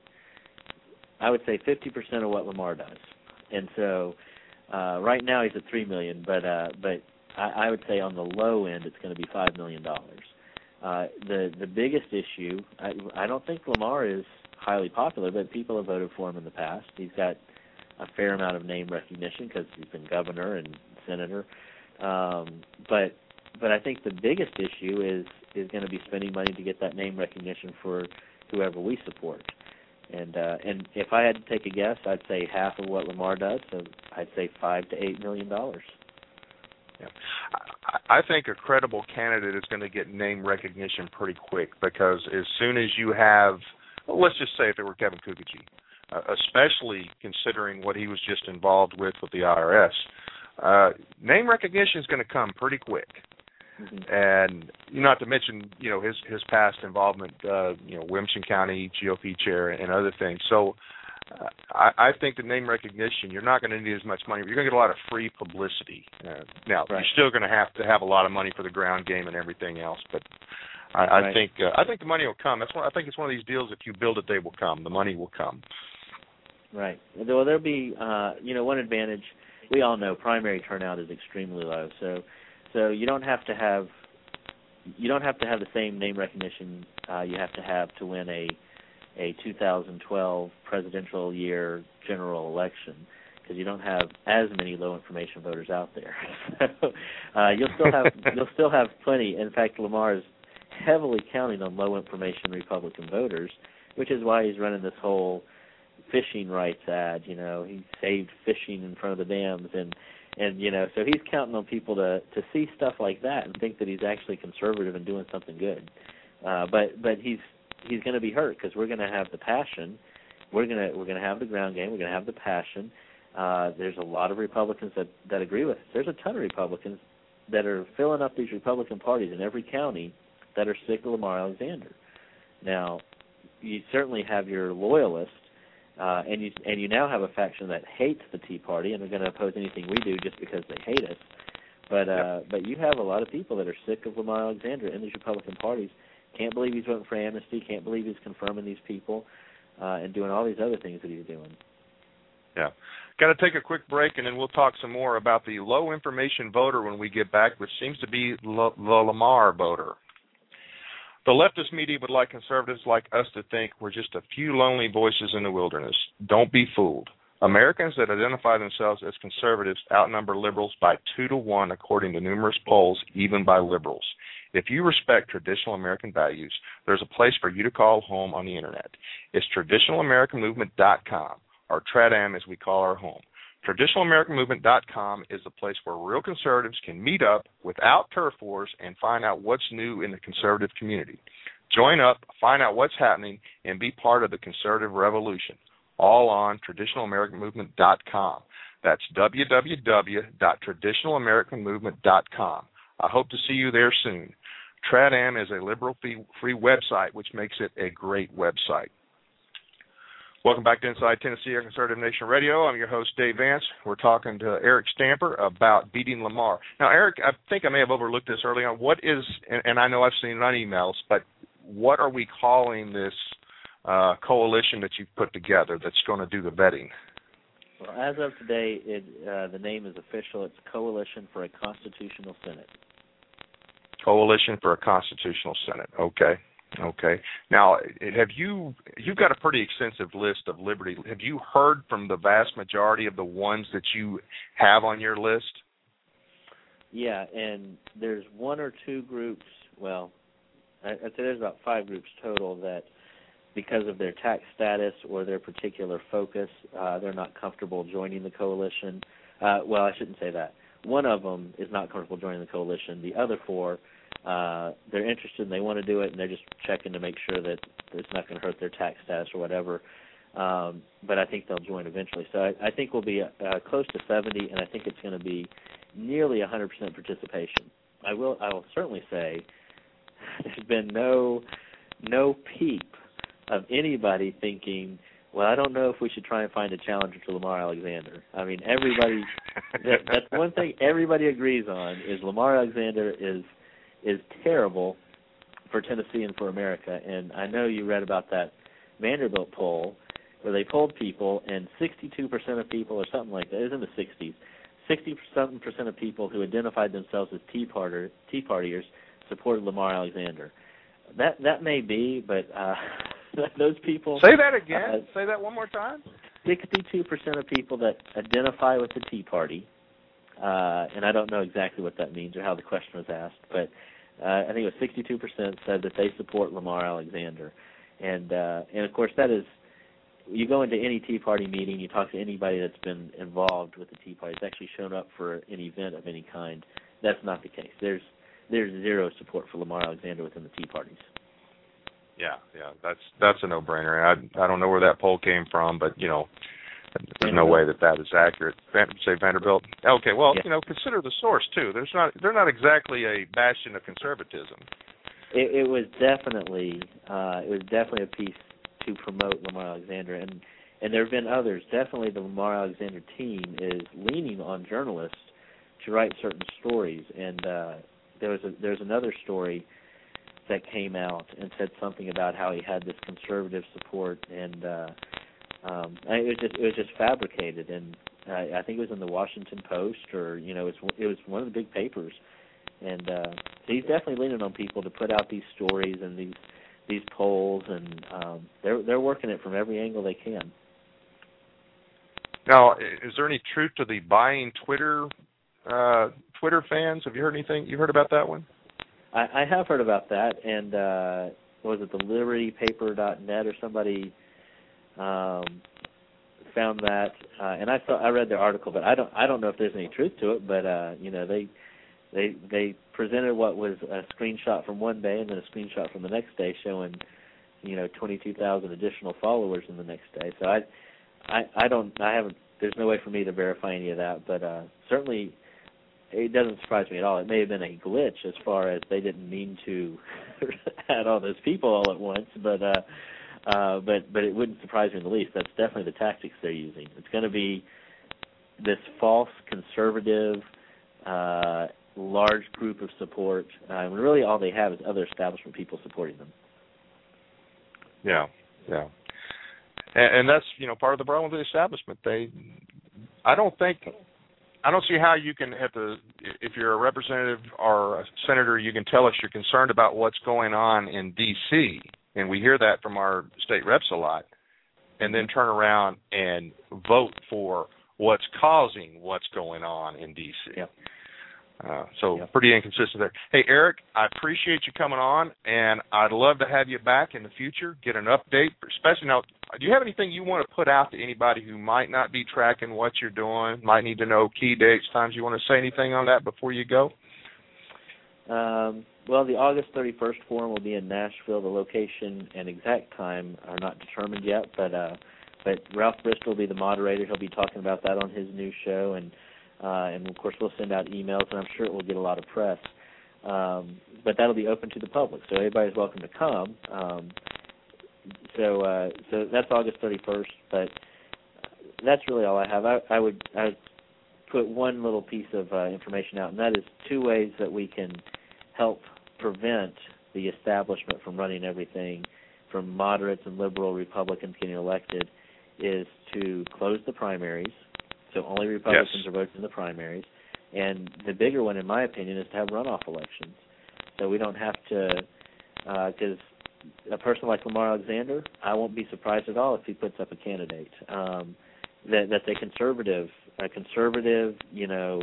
I would say fifty percent of what Lamar does, and so uh, right now he's at three million, but uh, but I, I would say on the low end it's going to be five million dollars. Uh, the the biggest issue, I, I don't think Lamar is highly popular, but people have voted for him in the past. He's got a fair amount of name recognition because he's been governor and senator. Um, but but I think the biggest issue is is going to be spending money to get that name recognition for whoever we support. And uh, and if I had to take a guess, I'd say half of what Lamar does, so I'd say five to eight million dollars. Yeah. I think a credible candidate is going to get name recognition pretty quick because as soon as you have, well, let's just say if it were Kevin Kukic, uh, especially considering what he was just involved with with the I R S, uh, name recognition is going to come pretty quick. Mm-hmm. And not to mention, you know, his his past involvement, uh, you know, Williamson County G O P chair and other things. So uh, I, I think the name recognition, you're not going to need as much money. You're going to get a lot of free publicity. Uh, now, right. You're still going to have to have a lot of money for the ground game and everything else. But I, right. I think uh, I think the money will come. That's one, I think it's one of these deals. If you build it, they will come. The money will come. Right. Well, there'll be, uh, you know, one advantage. We all know primary turnout is extremely low. So. So you don't have to have you don't have to have the same name recognition uh, you have to have to win a a two thousand twelve presidential year general election because you don't have as many low information voters out there. So uh, you'll still have you'll still have plenty. In fact, Lamar is heavily counting on low information Republican voters, which is why he's running this whole fishing rights ad. You know, he saved fishing in front of the dams and. And, you know, so he's counting on people to, to see stuff like that and think that he's actually conservative and doing something good. Uh, but but he's he's going to be hurt because we're going to have the passion. We're going to we're going to have the ground game. We're going to have the passion. Uh, there's a lot of Republicans that, that agree with us. There's a ton of Republicans that are filling up these Republican parties in every county that are sick of Lamar Alexander. Now, you certainly have your loyalists. Uh, and you and you now have a faction that hates the Tea Party and are going to oppose anything we do just because they hate us. But uh, yep. but you have a lot of people that are sick of Lamar Alexander in these Republican parties. Can't believe he's voting for amnesty. Can't believe he's confirming these people uh, and doing all these other things that he's doing. Yeah. Got to take a quick break, and then we'll talk some more about the low information voter when we get back, which seems to be the Lamar voter. The leftist media would like conservatives like us to think we're just a few lonely voices in the wilderness. Don't be fooled. Americans that identify themselves as conservatives outnumber liberals by two to one, according to numerous polls, even by liberals. If you respect traditional American values, there's a place for you to call home on the Internet. It's traditional american movement dot com, or TRADAM as we call our home. traditional american movement dot com is the place where real conservatives can meet up without turf wars and find out what's new in the conservative community. Join up, find out what's happening, and be part of the conservative revolution, all on traditional american movement dot com. That's w w w dot traditional american movement dot com. I hope to see you there soon. TRADAM is a liberal-free website, which makes it a great website. Welcome back to Inside Tennessee on Conservative Nation Radio. I'm your host, Dave Vance. We're talking to Eric Stamper about beating Lamar. Now, Eric, I think I may have overlooked this early on. What is, and, and I know I've seen it on emails, but what are we calling this uh, coalition that you've put together that's going to do the vetting? Well, as of today, it, uh, the name is official. It's Coalition for a Constitutional Senate. Coalition for a Constitutional Senate. Okay. Okay. Now, have you you've got a pretty extensive list of liberty. Have you heard from the vast majority of the ones that you have on your list? Yeah, and there's one or two groups. Well, I'd say there's about five groups total that because of their tax status or their particular focus, uh, they're not comfortable joining the coalition. Uh, well, I shouldn't say that. One of them is not comfortable joining the coalition. The other four, uh, they're interested and they want to do it, and they're just checking to make sure that it's not going to hurt their tax status or whatever. Um, but I think they'll join eventually. So I, I think we'll be uh, close to seventy, and I think it's going to be nearly one hundred percent participation. I will. I will certainly say there's been no no peep of anybody thinking, well, I don't know if we should try and find a challenger to Lamar Alexander. I mean, everybody. that, that's one thing everybody agrees on is Lamar Alexander is is terrible for Tennessee and for America. And I know you read about that Vanderbilt poll where they polled people, and sixty-two percent of people, or something like that, it was in the sixties, sixty-seven percent of people who identified themselves as Tea, Parter, Tea Partiers supported Lamar Alexander. That that may be, but uh, those people... Say that again. Uh, Say that one more time. sixty-two percent of people that identify with the Tea Party, uh, and I don't know exactly what that means or how the question was asked, but uh, I think it was sixty-two percent said that they support Lamar Alexander. And, uh, and of course, that is... You go into any Tea Party meeting, you talk to anybody that's been involved with the Tea Party, that's actually shown up for an event of any kind. That's not the case. There's there's zero support for Lamar Alexander within the Tea Parties. Yeah, yeah, that's that's a no-brainer. I I don't know where that poll came from, but you know, there's no way that that is accurate. Van, say Vanderbilt. Okay, well, yeah. you know, consider the source too. There's not they're not exactly a bastion of conservatism. It, it was definitely uh, it was definitely a piece to promote Lamar Alexander, and and there have been others. Definitely, the Lamar Alexander team is leaning on journalists to write certain stories. And uh, there was a, there's another story that came out and said something about how he had this conservative support, and uh, um, it was just it was just fabricated. And I, I think it was in the Washington Post, or you know, it was, it was one of the big papers. And uh, so he's definitely leaning on people to put out these stories and these. these polls, and um, they're they're working it from every angle they can. Now, is there any truth to the buying Twitter uh, Twitter fans? Have you heard anything? You heard about that one? I, I have heard about that, and uh, was it the liberty paper dot net or somebody um, found that? Uh, and I saw I read their article, but I don't I don't know if there's any truth to it. But uh, you know they. They they presented what was a screenshot from one day and then a screenshot from the next day showing, you know, twenty-two thousand additional followers in the next day. So I, I I don't I haven't there's no way for me to verify any of that, but uh, certainly it doesn't surprise me at all. It may have been a glitch as far as they didn't mean to add all those people all at once, but uh, uh, but but it wouldn't surprise me in the least. That's definitely the tactics they're using. It's going to be this false conservative. Uh, large group of support, uh, and really all they have is other establishment people supporting them. Yeah, yeah, and, and that's you know part of the problem with the establishment. They, I don't think, I don't see how you can have to, if you're a representative or a senator, you can tell us you're concerned about what's going on in D C, and we hear that from our state reps a lot, and then turn around and vote for what's causing what's going on in D C. Yeah. Uh, so yep. pretty inconsistent there. Hey, Eric, I appreciate you coming on, and I'd love to have you back in the future, get an update, especially now. Do you have anything you want to put out to anybody who might not be tracking what you're doing, might need to know key dates, times? You want to say anything on that before you go? Um, well, the August thirty-first forum will be in Nashville. The location and exact time are not determined yet, but uh, but Ralph Bristol will be the moderator. He'll be talking about that on his new show, and Uh, and, of course, we'll send out emails, and I'm sure it will get a lot of press. Um, but that'll be open to the public, so everybody's welcome to come. Um, so uh, so that's August thirty-first, but that's really all I have. I, I would I would put one little piece of uh, information out, and that is two ways that we can help prevent the establishment from running everything, from moderates and liberal Republicans getting elected, is to close the primaries. So only Republicans yes. are voting in the primaries. And the bigger one, in my opinion, is to have runoff elections. So we don't have to, because uh, a person like Lamar Alexander, I won't be surprised at all if he puts up a candidate. Um, that, that's a conservative, a conservative, you know,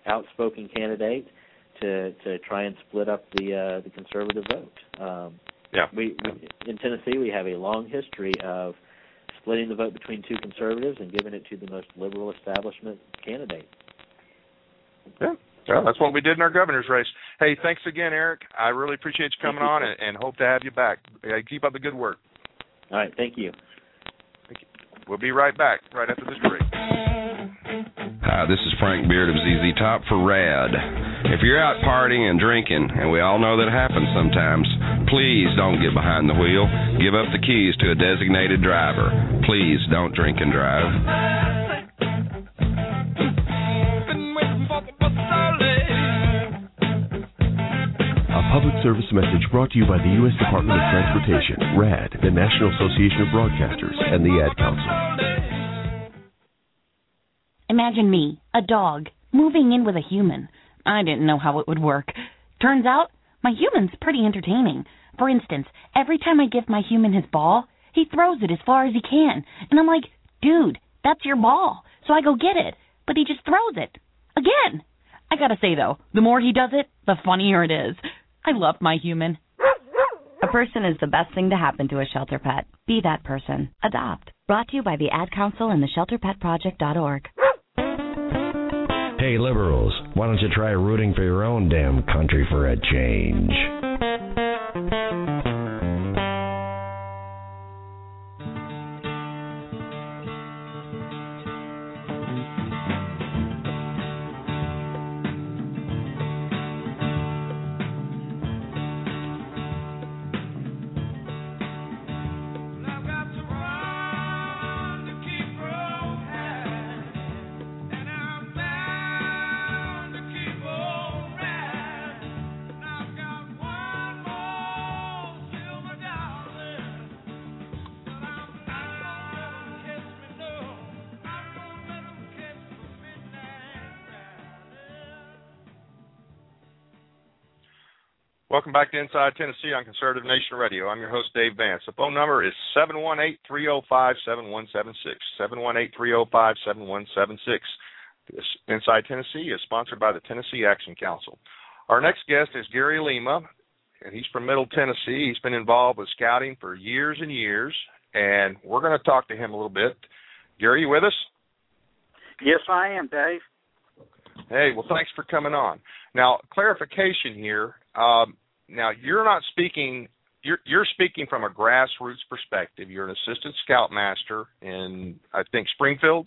outspoken candidate to to try and split up the uh, the conservative vote. Um, Yeah. We, we in Tennessee we have a long history of splitting the vote between two conservatives and giving it to the most liberal establishment candidate. Yeah. Well, that's what we did in our governor's race. Hey, thanks again, Eric. I really appreciate you coming you, on and, and hope to have you back. Hey, keep up the good work. All right, thank you. Thank you. We'll be right back, right after this break. Hi, this is Frank Beard of Z Z Top for RAD. If you're out partying and drinking, and we all know that happens sometimes, please don't get behind the wheel. Give up the keys to a designated driver. Please don't drink and drive. A public service message brought to you by the U S Department of Transportation, RAD, the National Association of Broadcasters, and the Ad Council. Imagine me, a dog, moving in with a human. I didn't know how it would work. Turns out, my human's pretty entertaining. For instance, every time I give my human his ball, he throws it as far as he can. And I'm like, dude, that's your ball. So I go get it. But he just throws it. Again. I gotta say, though, the more he does it, the funnier it is. I love my human. A person is the best thing to happen to a shelter pet. Be that person. Adopt. Brought to you by the Ad Council and the shelter pet project dot org. Hey, liberals, why don't you try rooting for your own damn country for a change? Welcome back to Inside Tennessee on Conservative Nation Radio. I'm your host, Dave Vance. The phone number is seven one eight, three oh five, seven one seven six, seven one eight, three oh five, seven one seven six. This Inside Tennessee is sponsored by the Tennessee Action Council. Our next guest is Gary Lima, and he's from Middle Tennessee. He's been involved with scouting for years and years, and we're going to talk to him a little bit. Gary, you with us? Yes, I am, Dave. Hey, well, thanks for coming on. Now, clarification here. Um, now, you're not speaking, you're, you're speaking from a grassroots perspective. You're an assistant scoutmaster in, I think, Springfield?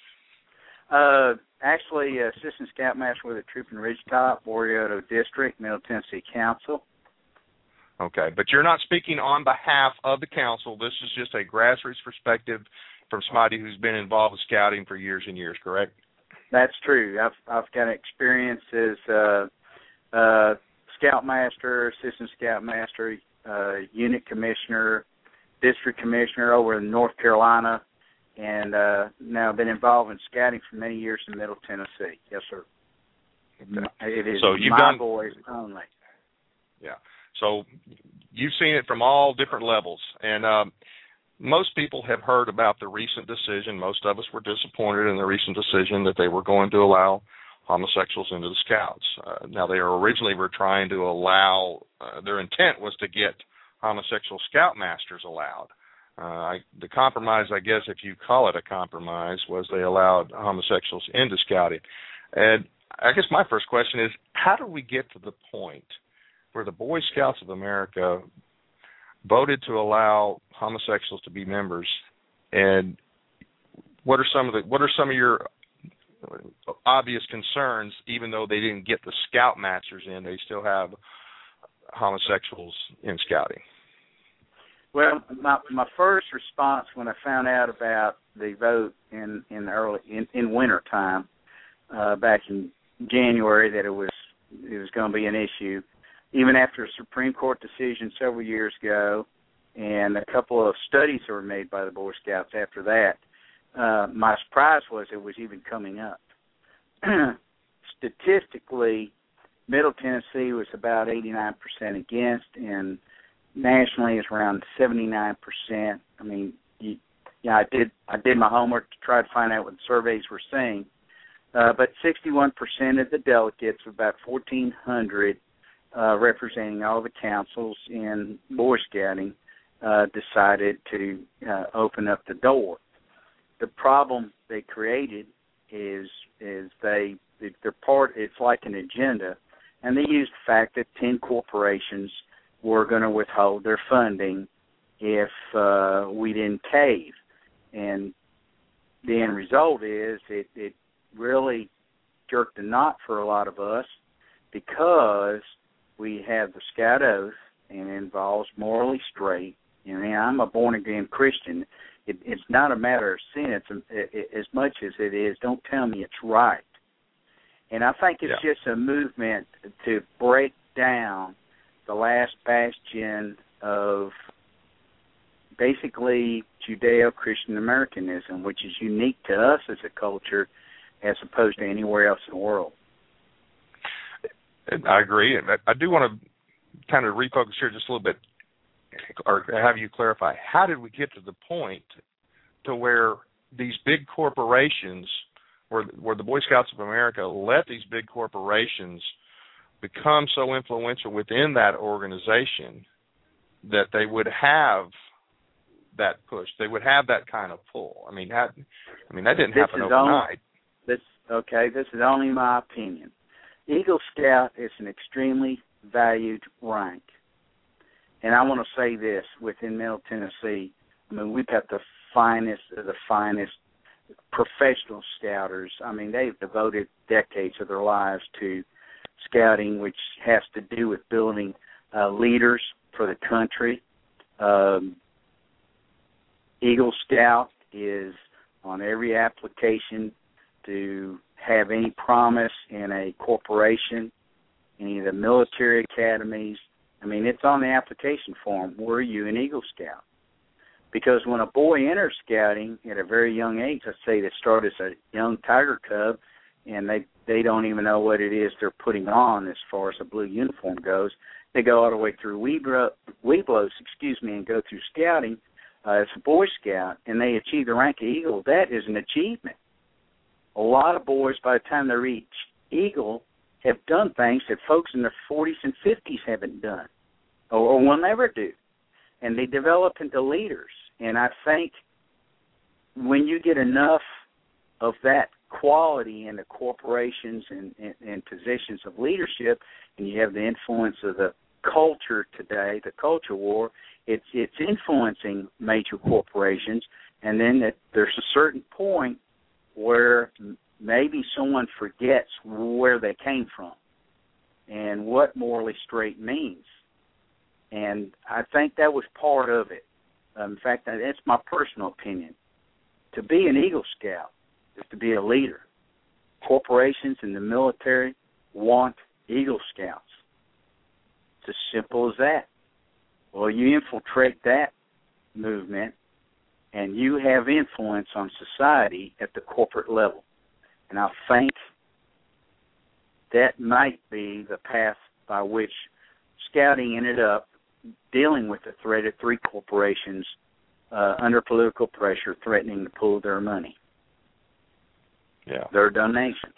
Uh, actually, assistant scoutmaster with the Troop and Ridgetop, Boreoto District, Middle Tennessee Council. Okay, but you're not speaking on behalf of the council. This is just a grassroots perspective from somebody who's been involved with scouting for years and years, correct? That's true. I've I've got experience as uh, uh, scoutmaster, assistant scoutmaster, uh, unit commissioner, district commissioner over in North Carolina, and uh, now I've been involved in scouting for many years in Middle Tennessee. Yes, sir. Okay. It is so you've my done, boys only. Yeah. So you've seen it from all different levels, and um, most people have heard about the recent decision. Most of us were disappointed in the recent decision that they were going to allow homosexuals into the Scouts. Uh, now, they originally were trying to allow, uh, their intent was to get homosexual Scoutmasters allowed. Uh, I, the compromise, I guess, if you call it a compromise, was they allowed homosexuals into Scouting. And I guess my first question is, how did we get to the point where the Boy Scouts of America voted to allow homosexuals to be members, and what are some of the what are some of your obvious concerns? Even though they didn't get the Scoutmasters in, they still have homosexuals in Scouting. Well, my my first response when I found out about the vote in in the early in, in winter time uh, back in January that it was it was going to be an issue. Even after a Supreme Court decision several years ago and a couple of studies that were made by the Boy Scouts after that, uh, my surprise was it was even coming up. Statistically, Middle Tennessee was about eighty-nine percent against, and nationally it's around seventy-nine percent. I mean, you, yeah, I did I did my homework to try to find out what the surveys were saying, uh, but sixty-one percent of the delegates, about fourteen hundred, uh, representing all the councils in Boy Scouting, uh, decided to uh, open up the door. The problem they created is is they they're part. It's like an agenda, and they used the fact that ten corporations were going to withhold their funding if uh, we didn't cave, and the end result is it, it really jerked the knot for a lot of us because we have the Scout Oath and it involves morally straight. I mean, I'm a born-again Christian. It, it's not a matter of sin it's a, it, as much as it is, don't tell me it's right. And I think it's yeah. just a movement to break down the last bastion of basically Judeo-Christian Americanism, which is unique to us as a culture as opposed to anywhere else in the world. I agree. And I do want to kind of refocus here just a little bit, or have you clarify, how did we get to the point to where these big corporations, where, where the Boy Scouts of America let these big corporations become so influential within that organization that they would have that push, they would have that kind of pull? I mean, that, I mean that didn't this happen overnight. Only, this okay. This is only my opinion. Eagle Scout is an extremely valued rank, and I want to say this: within Middle Tennessee, I mean, we've got the finest of the finest professional scouters. I mean, they've devoted decades of their lives to scouting, which has to do with building uh, leaders for the country. Um, Eagle Scout is on every application to have any promise in a corporation, any of the military academies. I mean, it's on the application form. Were you an Eagle Scout? Because when a boy enters scouting at a very young age, let's say they start as a young tiger cub, and they they don't even know what it is they're putting on as far as a blue uniform goes. They go all the way through Weeblo, Weeblos, excuse me, and go through scouting uh, as a Boy Scout, and they achieve the rank of Eagle. That is an achievement. A lot of boys, by the time they reach Eagle, have done things that folks in their forties and fifties haven't done or, or will never do. And they develop into leaders. And I think when you get enough of that quality in the corporations and, and, and positions of leadership, and you have the influence of the culture today, the culture war, it's it's influencing major corporations. And then that there's a certain point where maybe someone forgets where they came from and what morally straight means. And I think that was part of it. Um, in fact, that's my personal opinion. To be an Eagle Scout is to be a leader. Corporations and the military want Eagle Scouts. It's as simple as that. Well, you infiltrate that movement, and you have influence on society at the corporate level. And I think that might be the path by which scouting ended up dealing with the threat of three corporations uh, under political pressure threatening to pull their money, yeah, their donations.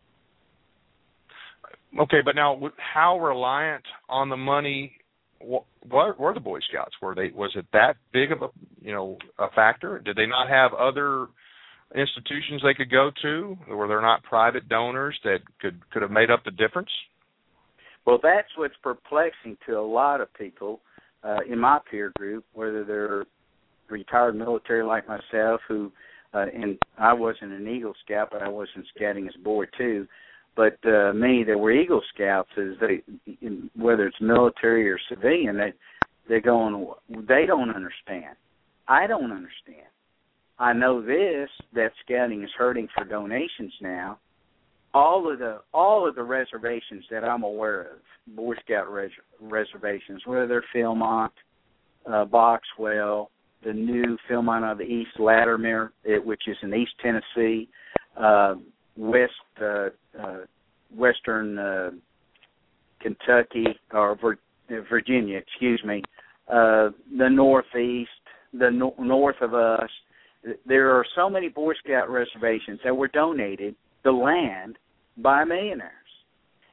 Okay, but now how reliant on the money were, were the Boy Scouts? Were they? Was it that big of a you know a factor? Did they not have other institutions they could go to? Were there not private donors that could could have made up the difference? Well, that's what's perplexing to a lot of people uh, in my peer group, whether they're retired military like myself, who, uh, and I wasn't an Eagle Scout, but I was in scouting as a boy too. But uh, me, that were Eagle Scouts, is they, whether it's military or civilian, they they're going, they don't understand. I don't understand. I know this, that scouting is hurting for donations now. All of the all of the reservations that I'm aware of, Boy Scout res- reservations, whether they're Philmont, uh, Boxwell, the new Philmont of the East, Latimer, it, which is in East Tennessee, uh, West uh, uh, Western uh, Kentucky or Vir- Virginia, excuse me, uh, the Northeast, the no- north of us. There are so many Boy Scout reservations that were donated the land by millionaires.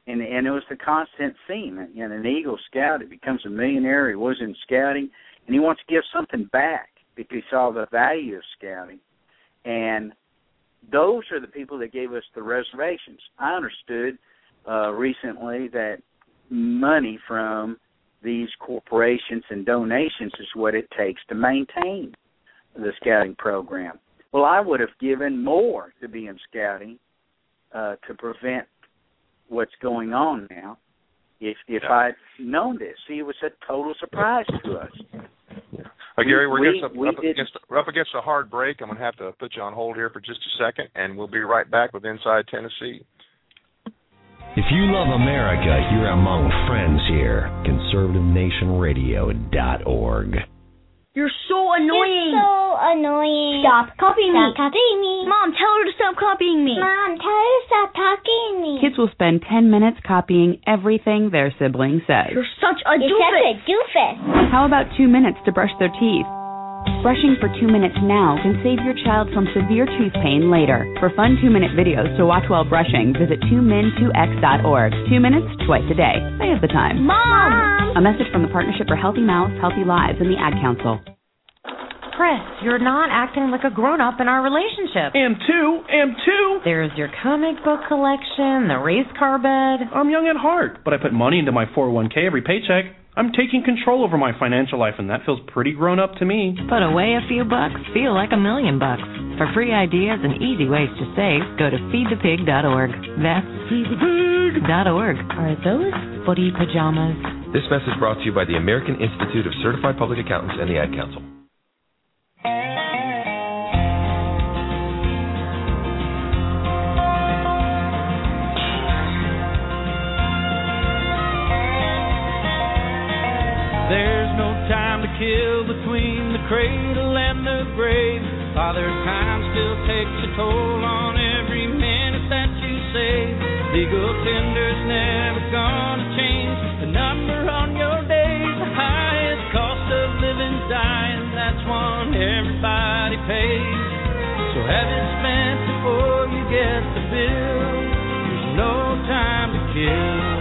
and and it was the constant theme. You know, an Eagle Scout, he becomes a millionaire. He was in scouting, and he wants to give something back because he saw the value of scouting. And those are the people that gave us the reservations. I understood uh, recently that money from these corporations and donations is what it takes to maintain the scouting program. Well, I would have given more to be in scouting uh, to prevent what's going on now if if yeah. I'd known this. See, it was a total surprise to us. Uh, Gary, we're we, against, we up, against, we're up against a hard break. I'm going to have to put you on hold here for just a second, and we'll be right back with Inside Tennessee. If you love America, you're among friends here. conservative nation radio dot org. You're so annoying. You're so annoying. Stop copying stop me. Stop copying me. Mom, tell her to stop copying me. Mom, tell her to stop copying me. Kids will spend ten minutes copying everything their sibling says. You're such a You're doofus. such a doofus. How about two minutes to brush their teeth? Brushing for two minutes now can save your child from severe tooth pain later. For fun two-minute videos to watch while brushing, visit two min two x dot org. Two minutes, twice a day. Save the time. Mom! A message from the Partnership for Healthy Mouths, Healthy Lives, and the Ad Council. Chris, you're not acting like a grown-up in our relationship. Am too, am too. There's your comic book collection, the race car bed. I'm young at heart, but I put money into my four oh one k every paycheck. I'm taking control over my financial life, and that feels pretty grown up to me. Put away a few bucks, feel like a million bucks. For free ideas and easy ways to save, go to feed the pig dot org. That's feed the pig dot org. Are those footy pajamas? This message brought to you by the American Institute of Certified Public Accountants and the Ad Council. There's no time to kill between the cradle and the grave. Father time still takes a toll on every minute that you save. Legal tender's never gonna change the number on your days. The highest cost of living's dying, that's one everybody pays. So have it spent before you get the bill. There's no time to kill.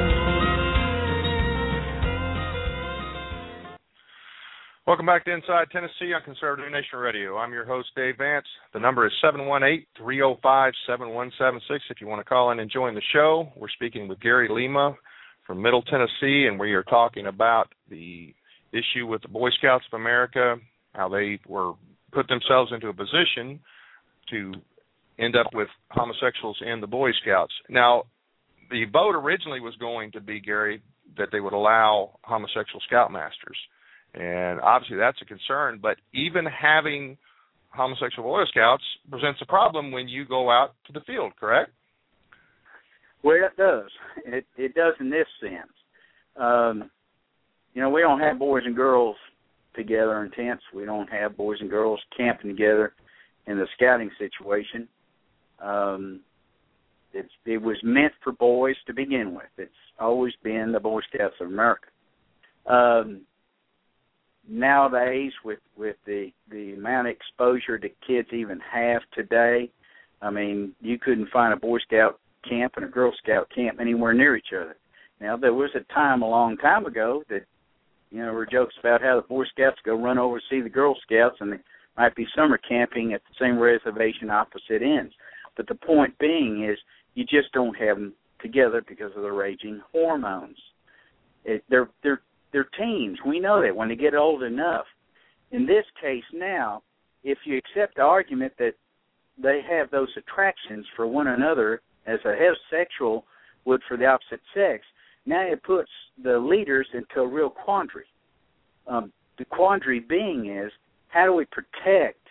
Welcome back to Inside Tennessee on Conservative Nation Radio. I'm your host, Dave Vance. The number is seven one eight, three oh five, seven one seven six if you want to call in and join the show. We're speaking with Gary Lima from Middle Tennessee, and we are talking about the issue with the Boy Scouts of America, how they were put themselves into a position to end up with homosexuals in the Boy Scouts. Now, the vote originally was going to be, Gary, that they would allow homosexual scoutmasters. And obviously that's a concern, but even having homosexual Boy Scouts presents a problem when you go out to the field, correct? Well, it does. It, it does in this sense. Um, you know, we don't have boys and girls together in tents. We don't have boys and girls camping together in the scouting situation. Um, it's, it was meant for boys to begin with. It's always been the Boy Scouts of America. Um, Nowadays, with, with the, the amount of exposure that kids even have today, I mean, you couldn't find a Boy Scout camp and a Girl Scout camp anywhere near each other. Now, there was a time a long time ago that, you know, there were jokes about how the Boy Scouts go run over to see the Girl Scouts, and they might be summer camping at the same reservation opposite ends. But the point being is you just don't have them together because of the raging hormones. It, they're they're They're teens. We know that when they get old enough. In this case now, if you accept the argument that they have those attractions for one another as a heterosexual would for the opposite sex, now it puts the leaders into a real quandary. Um, the quandary being is, how do we protect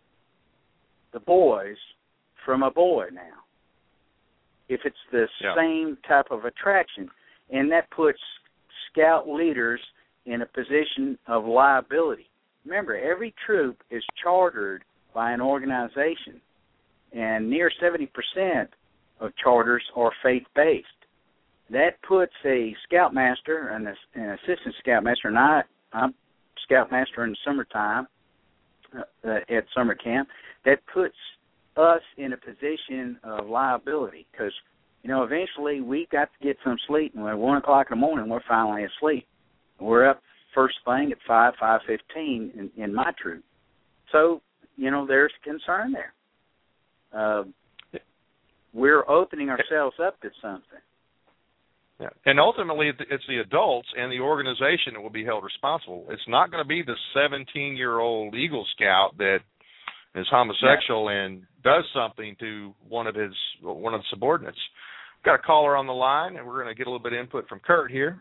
the boys from a boy now? If it's the yeah. same type of attraction, and that puts Scout leaders in a position of liability. Remember, every troop is chartered by an organization, and near seventy percent of charters are faith-based. That puts a scoutmaster, an, an assistant scoutmaster, and I, I'm scoutmaster in the summertime uh, at summer camp, that puts us in a position of liability because you know, eventually we got to get some sleep, and at one o'clock in the morning, we're finally asleep. We're up first thing at five, five fifteen in, in my troop. So, you know, there's concern there. Uh, we're opening ourselves up to something. Yeah. And ultimately, it's the adults and the organization that will be held responsible. It's not going to be the seventeen-year-old Eagle Scout that is homosexual yeah. and does something to one of his one of the subordinates. We've got a caller on the line, and we're going to get a little bit of input from Kurt here.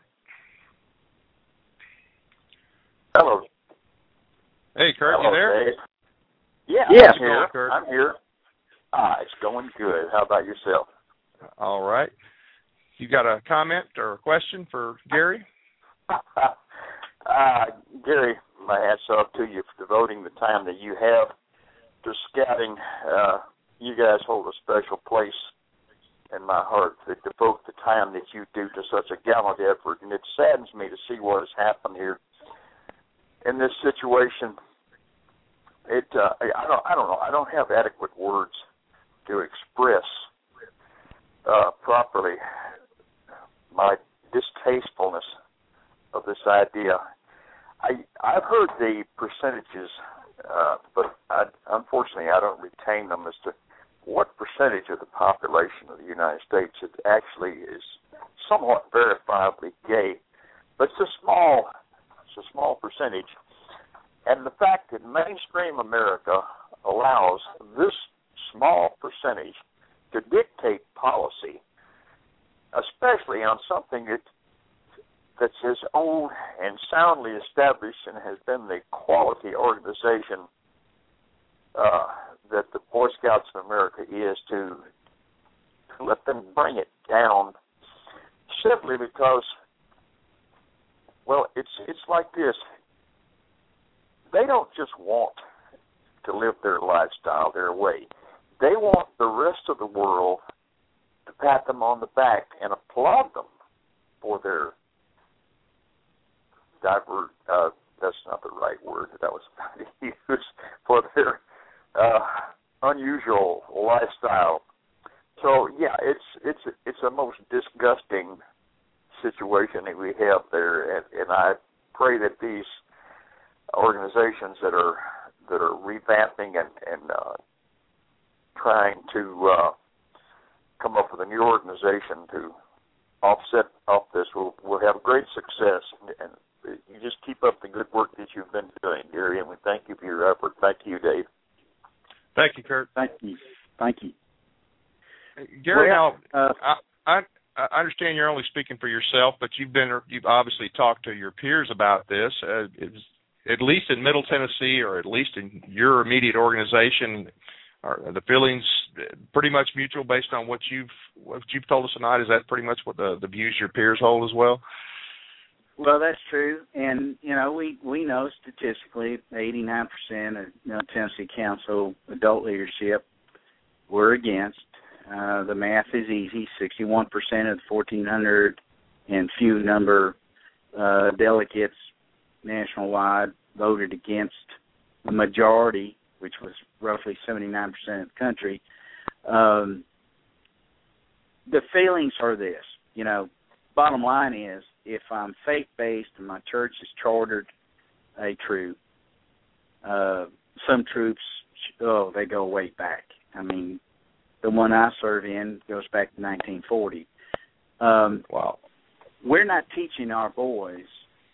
Hello. Hey, Kurt, Hello, you there? Dave. Yeah, yes, I'm here. Kurt. I'm here. Ah, it's going good. How about yourself? All right. You got a comment or a question for Gary? uh, Gary, my hats off to you for devoting the time that you have to scouting. Uh, you guys hold a special place in my heart to devote the time that you do to such a gallant effort, and it saddens me to see what has happened here in this situation. It, uh, I don't, I don't know. I don't have adequate words to express uh, properly my distastefulness of this idea. I, I've heard the percentages, uh, but I, unfortunately I don't retain them as to what percentage of the population of the United States it actually is somewhat verifiably gay, but it's a small, it's a small percentage. And the fact that mainstream America allows this small percentage to dictate policy, especially on something that that's his own and soundly established and has been the quality organization uh, that the Boy Scouts of America is, to, to let them bring it down simply because, well, it's it's like this. They don't just want to live their lifestyle their way. They want the rest of the world to pat them on the back and applaud them for their divert, uh, that's not the right word that was about to use, for their uh, unusual lifestyle. So, yeah, it's it's it's a most disgusting situation that we have there, and, and I pray that these organizations that are that are revamping and, and uh, trying to uh, come up with a new organization to offset off this will will have great success. And, and you just keep up the good work that you've been doing, Gary, and we thank you for your effort. Thank you, Dave. Thank you, Kurt. Thank you. Thank you. Gary, well, now, uh, I, I I understand you're only speaking for yourself, but you've been you've obviously talked to your peers about this. Uh, it's, at least in Middle Tennessee, or at least in your immediate organization, are the feelings pretty much mutual based on what you've what you've told us tonight? Is that pretty much what the, the views your peers hold as well? Well, that's true, and you know we, we know statistically eighty-nine percent of you know, Tennessee Council adult leadership were against. Uh, the math is easy. sixty-one percent of the fourteen hundred and few number uh, delegates nationwide voted against the majority, which was roughly seventy-nine percent of the country. Um, the feelings are this, you know, bottom line is, if I'm faith-based and my church has chartered a troop, uh, some troops, oh, they go way back. I mean, the one I serve in goes back to nineteen forty. Um, wow. We're not teaching our boys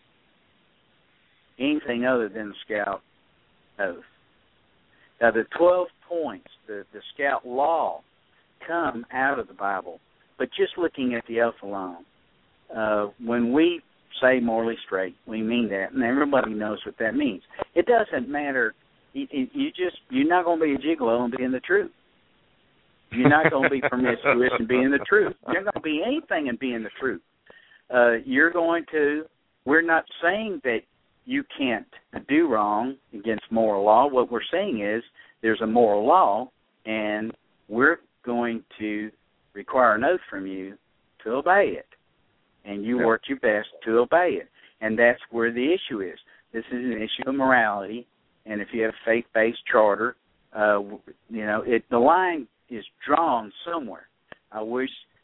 anything other than the Scout oath. Now, the twelve points, the, the Scout law, come out of the Bible, but just looking at the oath alone, uh, when we say morally straight, we mean that, and everybody knows what that means. It doesn't matter. You, you just, you're not going to be a gigolo and be in the truth. You're not going to be promiscuous and be in the truth. You're not going to be anything and be in the truth. Uh, you're going to, we're not saying that you can't do wrong against moral law. What we're saying is there's a moral law, and we're going to require an oath from you to obey it. And you yeah. work your best to obey it. And that's where the issue is. This is an issue of morality, and if you have a faith-based charter, uh, you know, it, the line is drawn somewhere. I wish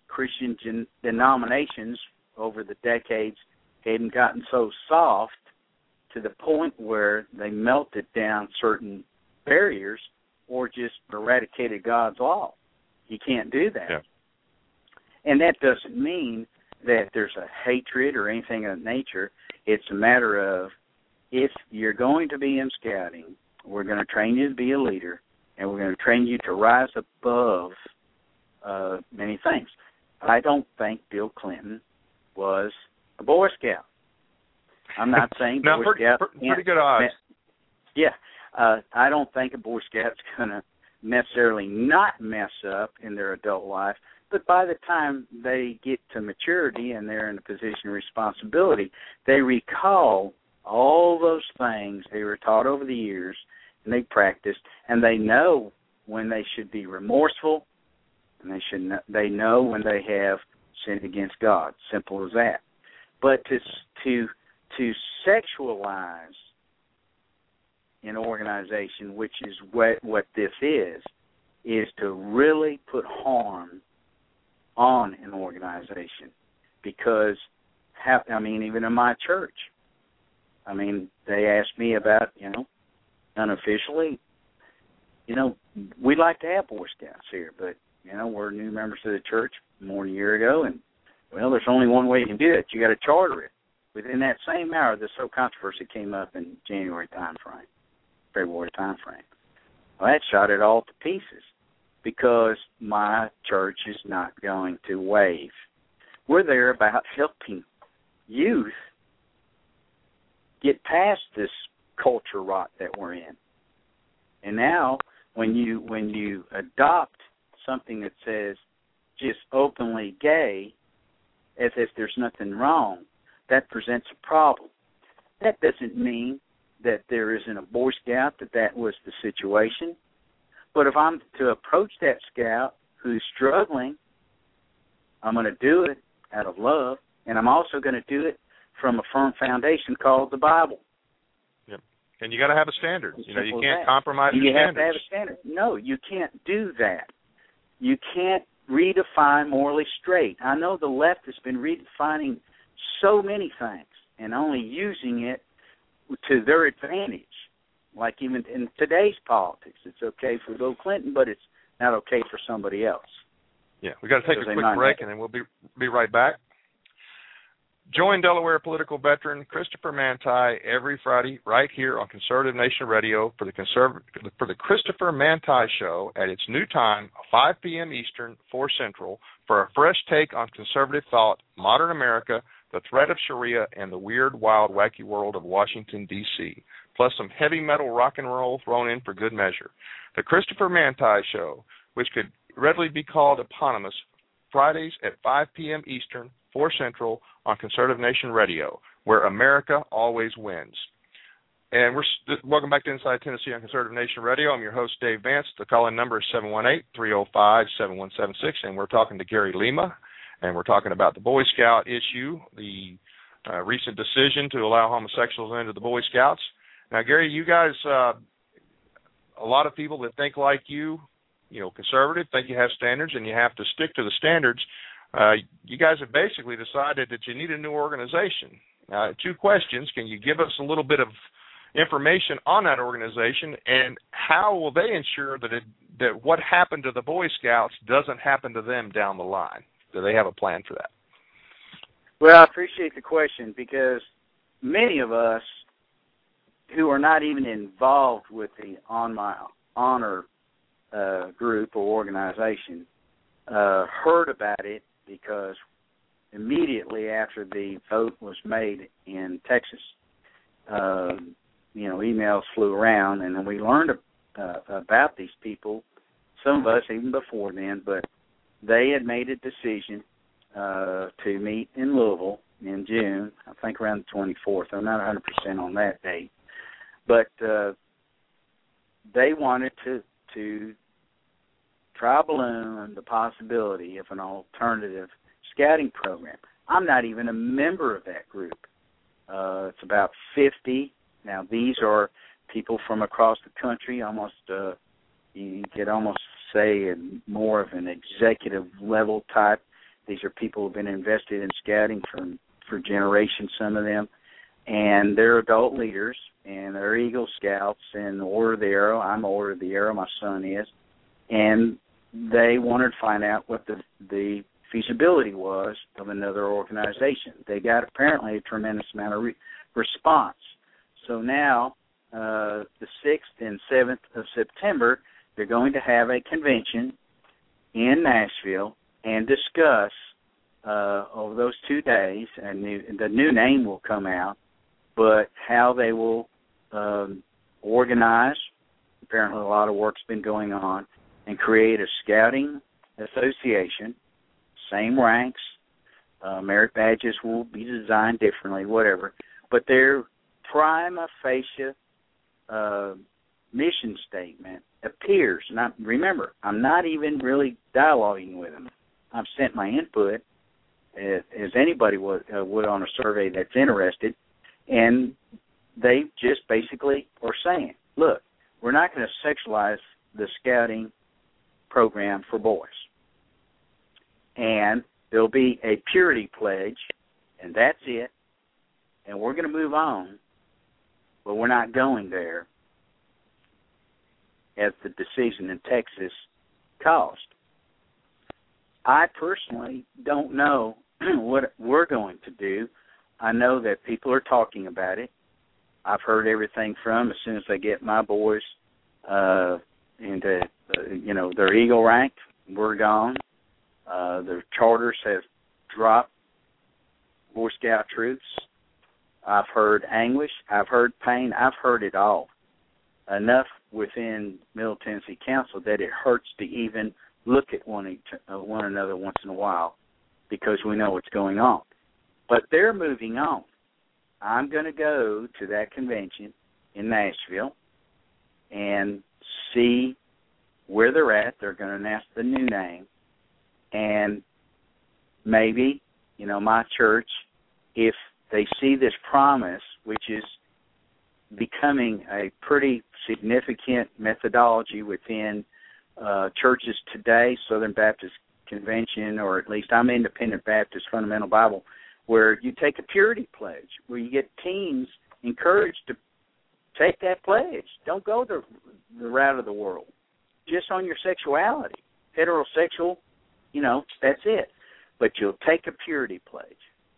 Christian gen- denominations over the decades hadn't gotten so soft to the point where they melted down certain barriers or just eradicated God's law. You can't do that. Yeah. And that doesn't mean that there's a hatred or anything of that nature. It's a matter of, if you're going to be in scouting, we're going to train you to be a leader, and we're going to train you to rise above uh, many things. I don't think Bill Clinton was a Boy Scout. I'm not saying no, Boy pretty, Scout. pretty good odds. Yeah, uh, I don't think a Boy Scout's going to necessarily not mess up in their adult life, but by the time they get to maturity and they're in a position of responsibility, they recall all those things they were taught over the years, and they practiced, and they know when they should be remorseful, and they should know, they know when they have sinned against God. Simple as that. But to to to sexualize an organization, which is what what this is, is to really put harm on an organization. Because, have, I mean, even in my church, I mean, they asked me about, you know, unofficially, you know, we like to have Boy Scouts here, but, you know, we're new members of the church more than a year ago, and, well, there's only one way you can do it. You got to charter it. Within that same hour, this whole controversy came up in January time frame, February time frame. Well, that shot it all to pieces because my church is not going to waive. We're there about helping youth get past this culture rot that we're in. And now when you when you adopt something that says just openly gay as if there's nothing wrong, that presents a problem. That doesn't mean that there isn't a Boy Scout, that that was the situation. But if I'm to approach that scout who's struggling, I'm going to do it out of love, and I'm also going to do it from a firm foundation called the Bible. Yep. And you got to have a standard. You know, you can't that. compromise you your have standards. to have a standard. No, you can't do that. You can't redefine morally straight. I know the left has been redefining so many things and only using it to their advantage. Like even in today's politics, it's okay for Bill Clinton, but it's not okay for somebody else. Yeah, we got to take Because a they quick might break, not. and then we'll be be right back. Join Delaware political veteran Christopher Manti every Friday right here on Conservative Nation Radio for the Conserv- for the Christopher Manti Show at its new time, five p.m. Eastern, four Central, for a fresh take on conservative thought, modern America, the threat of Sharia, and the weird, wild, wacky world of Washington, D C, plus some heavy metal rock and roll thrown in for good measure. The Christopher Manti Show, which could readily be called eponymous, Fridays at five p.m. Eastern, four Central, on Conservative Nation Radio, where America always wins. And we're welcome back to Inside Tennessee on Conservative Nation Radio. I'm your host, Dave Vance. The call-in number is seven one eight, three oh five, seven one seven six, and we're talking to Gary Lima, and we're talking about the Boy Scout issue, the uh, recent decision to allow homosexuals into the Boy Scouts. Now, Gary, you guys, uh, a lot of people that think like you, you know, conservative, think you have standards and you have to stick to the standards. Uh, you guys have basically decided that you need a new organization. Uh, two questions. Can you give us a little bit of information on that organization, and how will they ensure that it, that what happened to the Boy Scouts doesn't happen to them down the line? Do they have a plan for that? Well, I appreciate the question because many of us who are not even involved with the On My Honor uh, group or organization uh, heard about it because immediately after the vote was made in Texas, uh, you know, emails flew around, and then we learned uh, about these people, some of us even before then, but they had made a decision uh, to meet in Louisville in June, I think around the twenty-fourth. I'm not one hundred percent on that date. But uh, they wanted to, to try balloon the possibility of an alternative scouting program. I'm not even a member of that group. Uh, it's about fifty. Now, these are people from across the country, almost, uh, you could almost say more of an executive level type These are people who have been invested in scouting for, for generations, some of them, and they're adult leaders, and they're Eagle Scouts and the Order of the Arrow. I'm the Order of the Arrow, my son is, and they wanted to find out what the, the feasibility was of another organization. They got apparently a tremendous amount of re- response. So now, uh, the sixth and seventh of September, they're going to have a convention in Nashville and discuss uh, over those two days, and new, the new name will come out, but how they will um, organize. Apparently a lot of work's been going on, and create a scouting association, same ranks, uh, merit badges will be designed differently, whatever, but their prima facie uh, mission statement appears. And I, remember, I'm not even really dialoguing with them. I've sent my input, as, as anybody would, uh, would on a survey that's interested, and they just basically are saying, look, we're not going to sexualize the scouting program for boys. And there'll be a purity pledge, and that's it. And we're going to move on, but we're not going there, as the decision in Texas caused. I personally don't know what we're going to do. I know that people are talking about it. I've heard everything from as soon as I get my boys uh, into, uh, you know, their Eagle rank, we're gone. Uh, their charters have dropped Boy Scout troops. I've heard anguish. I've heard pain. I've heard it all. Enough within Middle Tennessee Council that it hurts to even look at one, uh, one another once in a while because we know what's going on. But they're moving on. I'm going to go to that convention in Nashville and see where they're at. They're going to announce the new name. And maybe, you know, my church, if they see this promise, which is becoming a pretty significant methodology within uh, churches today, Southern Baptist Convention, or at least I'm Independent Baptist Fundamental Bible, where you take a purity pledge, where you get teens encouraged to take that pledge. Don't go the, the route of the world, just on your sexuality. Heterosexual, you know, that's it. But you'll take a purity pledge,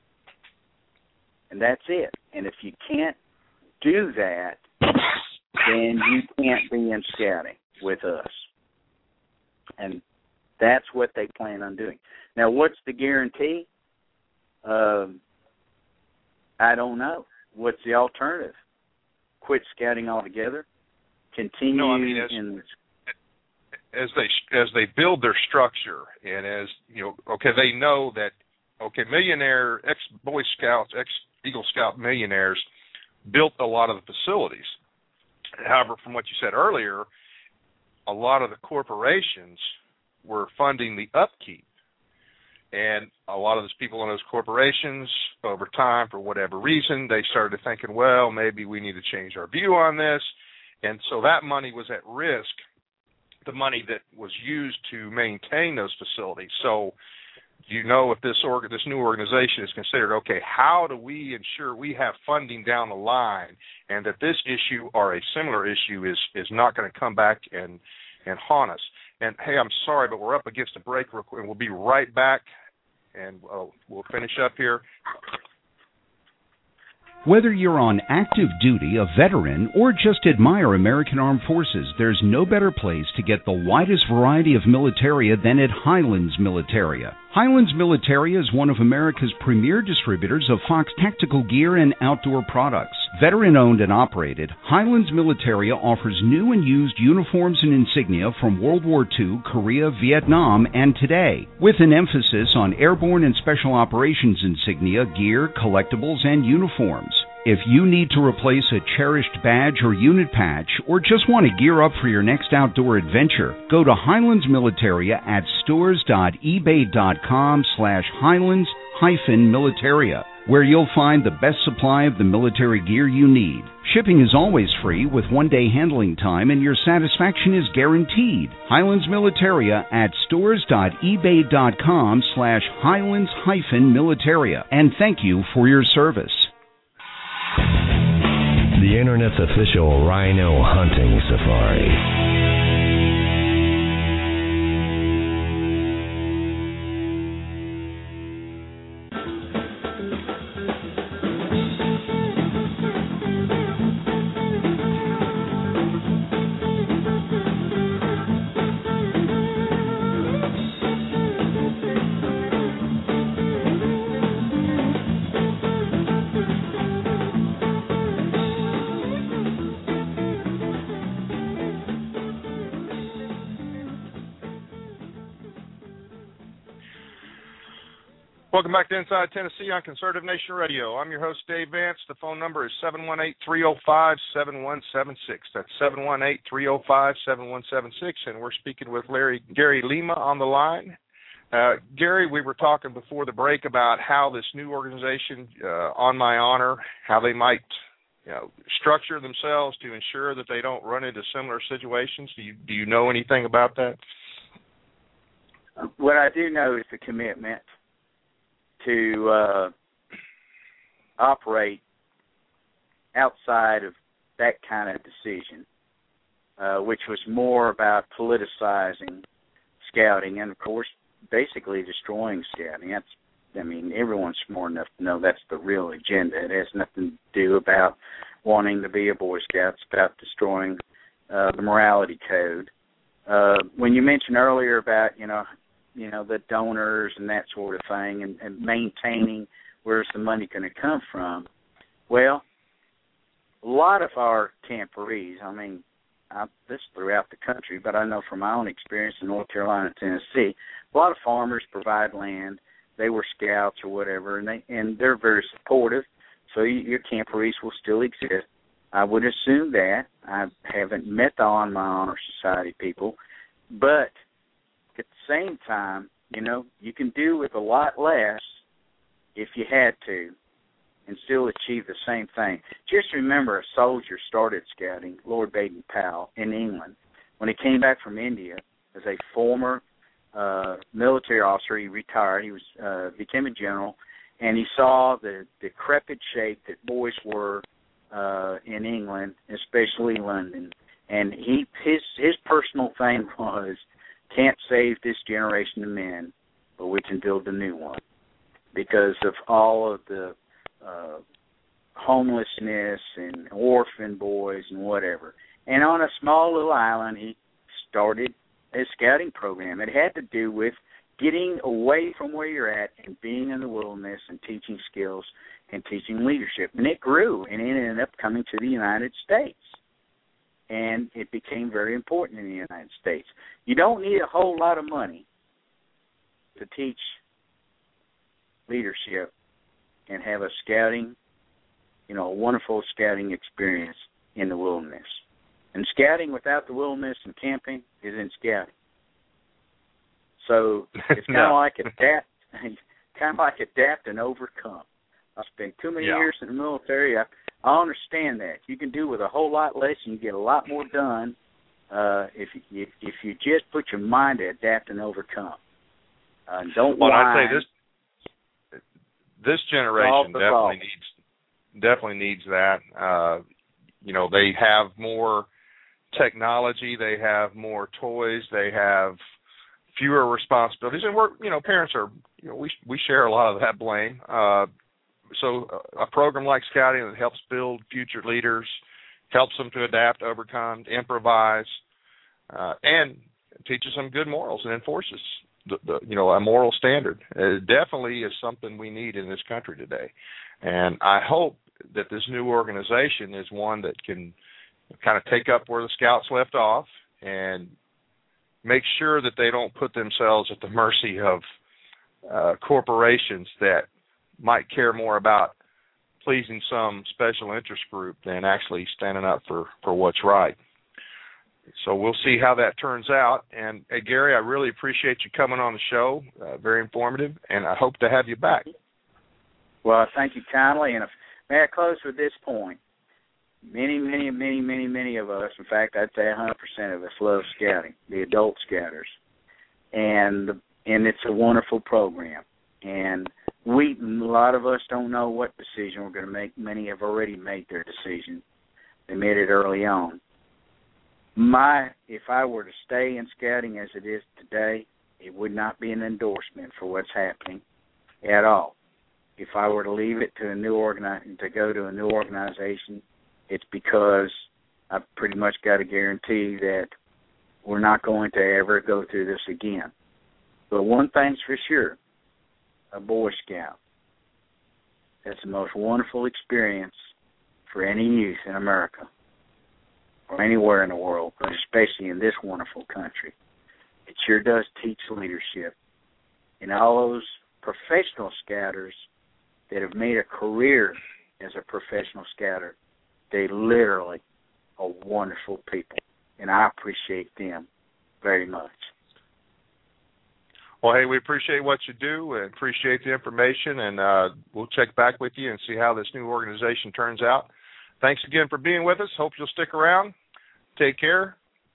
and that's it. And if you can't do that, then you can't be in scouting with us. And that's what they plan on doing. Now, what's the guarantee? Um, I don't know. What's the alternative? Quit scouting altogether? Continue no, I mean, as, in... as they as they build their structure, and as, you know, okay, they know that, okay, millionaire, ex-Boy Scouts, ex-Eagle Scout millionaires built a lot of the facilities. However, from what you said earlier, a lot of the corporations were funding the upkeep. And a lot of those people in those corporations, over time, for whatever reason, they started thinking, well, maybe we need to change our view on this. And so that money was at risk, the money that was used to maintain those facilities. So you know, if this org- this new organization is considered, okay, how do we ensure we have funding down the line and that this issue or a similar issue is, is not going to come back and, and haunt us? And, hey, I'm sorry, but we're up against a break, real quick, and we'll be right back, and uh, we'll finish up here. Whether you're on active duty, a veteran, or just admire American Armed Forces, there's no better place to get the widest variety of militaria than at Highlands Militaria. Highlands Militaria is one of America's premier distributors of Fox tactical gear and outdoor products. Veteran-owned and operated, Highlands Militaria offers new and used uniforms and insignia from World War Two, Korea, Vietnam, and today, with an emphasis on airborne and special operations insignia, gear, collectibles, and uniforms. If you need to replace a cherished badge or unit patch, or just want to gear up for your next outdoor adventure, go to Highlands Militaria at stores dot ebay dot com slash Highlands hyphen Militaria. where you'll find the best supply of the military gear you need. Shipping is always free with one-day handling time, and your satisfaction is guaranteed. Highlands Militaria at stores.ebay.com slash Highlands hyphen Militaria. And thank you for your service. The Internet's official rhino hunting safari. Welcome back to Inside Tennessee on Conservative Nation Radio. I'm your host, Dave Vance. The phone number is seven one eight, three oh five, seven one seven six. That's seven one eight, three oh five, seven one seven six. And we're speaking with Larry Gary Lima on the line. Uh, Gary, we were talking before the break about how this new organization, uh, On My Honor, how they might you know, structure themselves to ensure that they don't run into similar situations. Do you, do you know anything about that? What I do know is the commitment to uh, operate outside of that kind of decision, uh, which was more about politicizing scouting and, of course, basically destroying scouting. That's, I mean, everyone's smart enough to know that's the real agenda. It has nothing to do about wanting to be a Boy Scout. It's about destroying uh, the morality code. Uh, when you mentioned earlier about, you know, you know, the donors and that sort of thing, and, and maintaining where's the money going to come from. Well, a lot of our camporees, I mean, I, this throughout the country, but I know from my own experience in North Carolina and Tennessee, a lot of farmers provide land. They were scouts or whatever, and they and they're very supportive. So you, your camporees will still exist. I would assume that. I haven't met the On My Honor Society people, but at the same time, you know, you can do with a lot less if you had to and still achieve the same thing. Just remember a soldier started scouting, Lord Baden-Powell, in England. When he came back from India as a former uh, military officer, he retired, he was uh, became a general, and he saw the decrepit shape that boys were uh, in England, especially London. And he his his personal thing was, can't save this generation of men, but we can build a new one because of all of the uh, homelessness and orphan boys and whatever. And on a small little island, he started a scouting program. It had to do with getting away from where you're at and being in the wilderness and teaching skills and teaching leadership. And it grew, and it ended up coming to the United States. And it became very important in the United States. You don't need a whole lot of money to teach leadership and have a scouting, you know, a wonderful scouting experience in the wilderness. And scouting without the wilderness and camping isn't scouting. So it's kind of no. like adapt, kind of like adapt and overcome. I spent too many yeah. years in the military. I, I understand that. You can do with a whole lot less, and you get a lot more done uh, if you if you just put your mind to adapt and overcome. Uh, don't well, whine. I'd say this this generation definitely solve. needs definitely needs that. Uh, you know, they have more technology, they have more toys, they have fewer responsibilities, and we're you know parents are you know we we share a lot of that blame. Uh, So a program like Scouting that helps build future leaders, helps them to adapt, overcome, to improvise, uh, and teaches them good morals and enforces the, the you know a moral standard. It definitely is something we need in this country today. And I hope that this new organization is one that can kind of take up where the Scouts left off and make sure that they don't put themselves at the mercy of uh, corporations that might care more about pleasing some special interest group than actually standing up for, for what's right. So we'll see how that turns out. And, hey, Gary, I really appreciate you coming on the show. Uh, very informative, and I hope to have you back. Well, thank you kindly. And if, may I close with this point? Many, many, many, many, many of us, in fact, I'd say one hundred percent of us love scouting, the adult scouters. And and it's a wonderful program. And we, a lot of us don't know what decision we're going to make. Many have already made their decision. They made it early on. My, if I were to stay in scouting as it is today, it would not be an endorsement for what's happening at all. If I were to leave it to a new organi- to go to a new organization, it's because I've pretty much got a guarantee that we're not going to ever go through this again. But one thing's for sure, a Boy Scout, that's the most wonderful experience for any youth in America or anywhere in the world, but especially in this wonderful country. It sure does teach leadership. And all those professional scouters that have made a career as a professional scouter, they literally are wonderful people, and I appreciate them very much. Well, hey, we appreciate what you do and appreciate the information, and uh, we'll check back with you and see how this new organization turns out. Thanks again for being with us. Hope you'll stick around. Take care.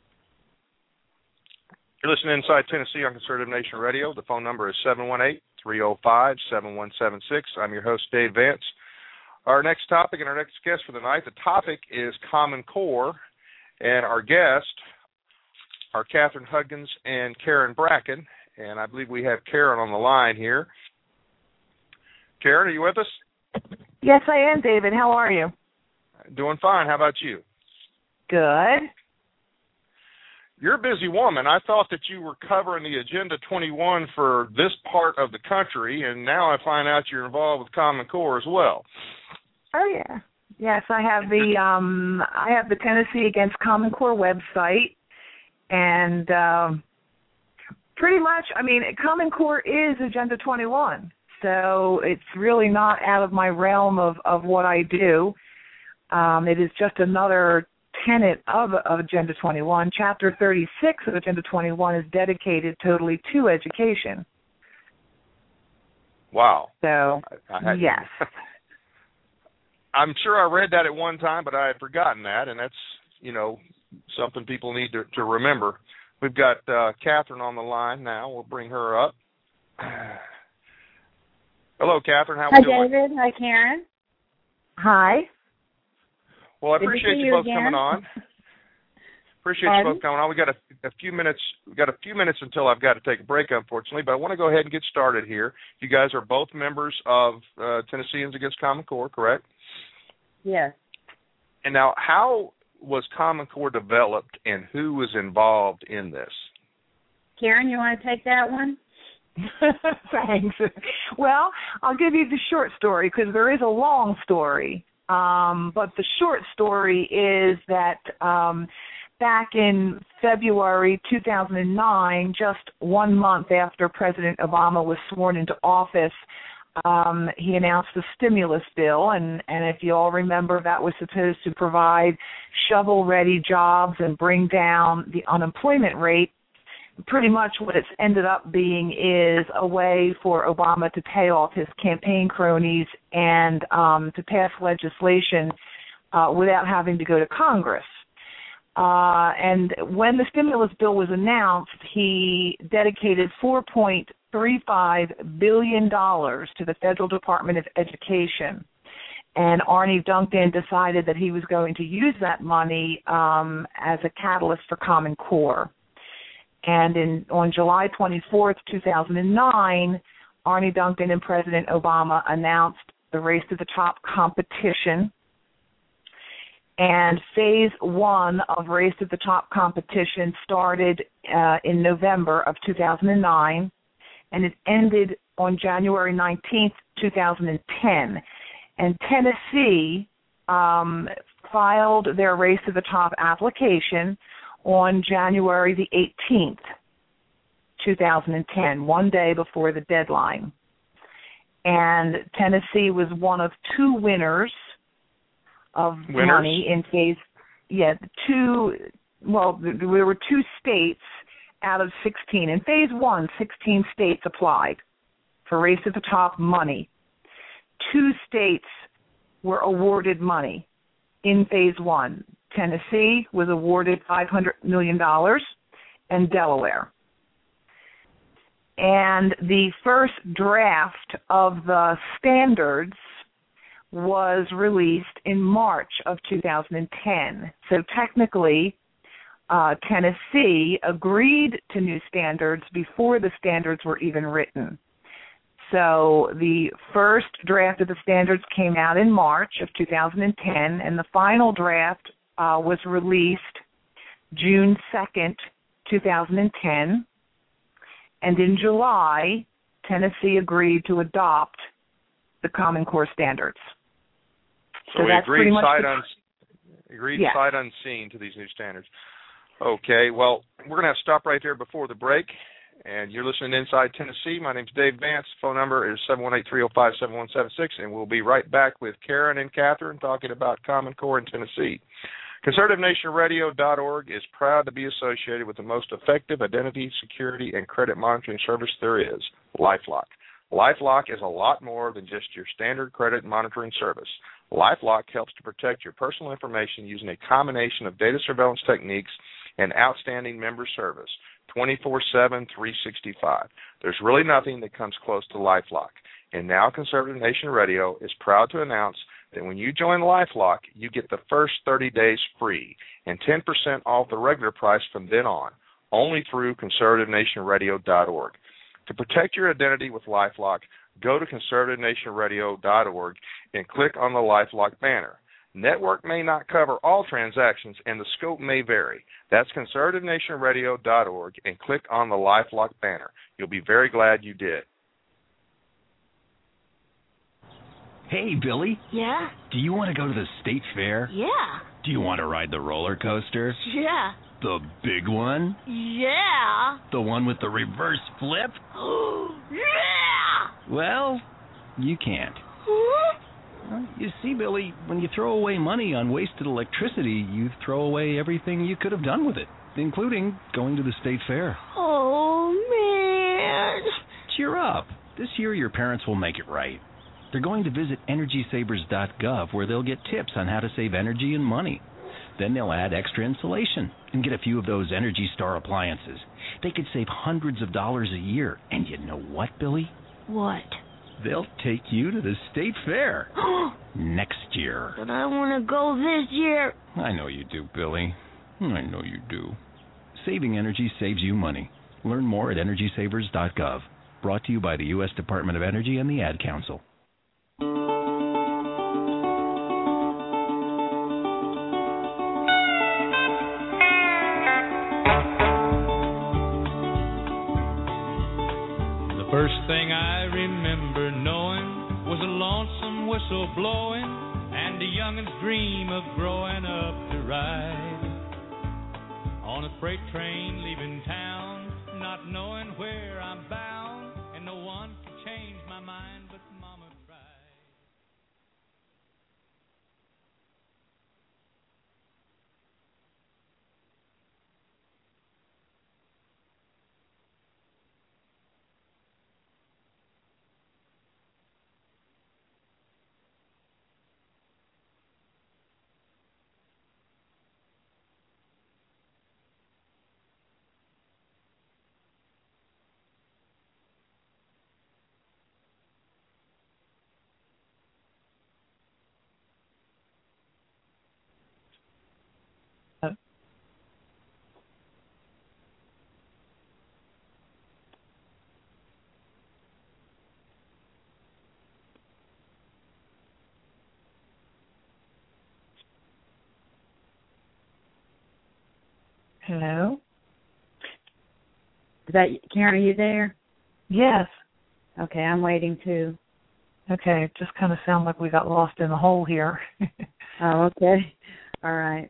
You're listening to Inside Tennessee on Conservative Nation Radio. The phone number is seven one eight, three oh five, seven one seven six. I'm your host, Dave Vance. Our next topic and our next guest for the night, the topic is Common Core, and our guests are Catherine Huggins and Karen Bracken, and I believe we have Karen on the line here. Karen, are you with us? Yes, I am, David. How are you? Doing fine. How about you? Good. You're a busy woman. I thought that you were covering the Agenda twenty-one for this part of the country, and now I find out you're involved with Common Core as well. Oh yeah, yes. I have the um, I have the Tennessee Against Common Core website, and um, pretty much, I mean, Common Core is Agenda twenty-one, so it's really not out of my realm of, of what I do. Um, it is just another tenet of, of Agenda twenty-one. Chapter thirty-six of Agenda twenty-one is dedicated totally to education. Wow. So, I, I had, yes. I'm sure I read that at one time, but I had forgotten that, and that's, you know, something people need to, to remember. We've got uh, Catherine on the line now. We'll bring her up. Hello, Catherine. How are we doing? Hi, David. Hi, Karen. Hi. Well, I Good appreciate you, you both again. coming on. Appreciate Pardon? you both coming on. We got a, a few minutes. We got a few minutes until I've got to take a break, unfortunately. But I want to go ahead and get started here. You guys are both members of uh, Tennesseans Against Common Core, correct? Yes. And now, how was Common Core developed, and who was involved in this? Karen, you want to take that one? Thanks. Well, I'll give you the short story because there is a long story. Um, but the short story is that um, back in February two thousand nine, just one month after President Obama was sworn into office, um, he announced the stimulus bill. And, and if you all remember, that was supposed to provide shovel-ready jobs and bring down the unemployment rate. Pretty much what it's ended up being is a way for Obama to pay off his campaign cronies and um, to pass legislation uh, without having to go to Congress. Uh, and when the stimulus bill was announced, he dedicated four point three five billion dollars to the Federal Department of Education. And Arne Duncan decided that he was going to use that money um, as a catalyst for Common Core. And in, on July twenty-fourth, two thousand nine, Arne Duncan and President Obama announced the Race to the Top competition. And phase one of Race to the Top competition started uh, in November of two thousand nine, and it ended on January nineteenth, two thousand ten. And Tennessee um, filed their Race to the Top application on January the eighteenth, two thousand ten, one day before the deadline. And Tennessee was one of two winners of winners? money in phase, yeah, two, well, there were two states out of sixteen. In phase one, sixteen states applied for Race to the Top money. two states were awarded money in phase one. Tennessee was awarded five hundred million dollars and Delaware. And the first draft of the standards was released in March of two thousand ten. So technically, uh, Tennessee agreed to new standards before the standards were even written. So the first draft of the standards came out in March of two thousand ten, and the final draft uh, was released June second, two thousand ten. And in July, Tennessee agreed to adopt the Common Core standards. So, so we that's agreed pretty much sight, the, un- agreed yes. sight unseen to these new standards. Okay, well, we're going to have to stop right there before the break. And you're listening to Inside Tennessee. My name's Dave Vance. Phone number is seven one eight, three oh five, seven one seven six. And we'll be right back with Karen and Catherine talking about Common Core in Tennessee. Conservative Nation Radio dot org is proud to be associated with the most effective identity, security, and credit monitoring service there is, LifeLock. LifeLock is a lot more than just your standard credit monitoring service. LifeLock helps to protect your personal information using a combination of data surveillance techniques and outstanding member service, twenty-four seven, three sixty-five. There's really nothing that comes close to LifeLock. And now Conservative Nation Radio is proud to announce that when you join LifeLock, you get the first thirty days free and ten percent off the regular price from then on, only through Conservative Nation Radio dot org. To protect your identity with LifeLock, go to Conservative Nation Radio dot org and click on the LifeLock banner. Network may not cover all transactions, and the scope may vary. That's Conservative Nation Radio dot org, and click on the LifeLock banner. You'll be very glad you did. Hey, Billy. Yeah? Do you want to go to the state fair? Yeah. Do you want to ride the roller coaster? Yeah. The big one? Yeah. The one with the reverse flip? Yeah. Well, you can't. Huh? Well, you see, Billy, when you throw away money on wasted electricity, you throw away everything you could have done with it, including going to the state fair. Oh, man. Cheer up. This year your parents will make it right. They're going to visit energy savers dot gov, where they'll get tips on how to save energy and money. Then they'll add extra insulation and get a few of those Energy Star appliances. They could save hundreds of dollars a year. And you know what, Billy? What? They'll take you to the state fair next year. But I want to go this year. I know you do, Billy. I know you do. Saving energy saves you money. Learn more at energy savers dot gov. Brought to you by the U S Department of Energy and the Ad Council. First thing I remember knowing was a lonesome whistle blowing and a youngin's dream of growing up to ride on a freight train leaving town, not knowing where I'm bound, and no one can change my mind but Mama tried. Hello? Is that Karen? Are you there? Yes. Okay, I'm waiting too. Okay, it just kind of sounds like we got lost in the hole here. Oh, okay. All right.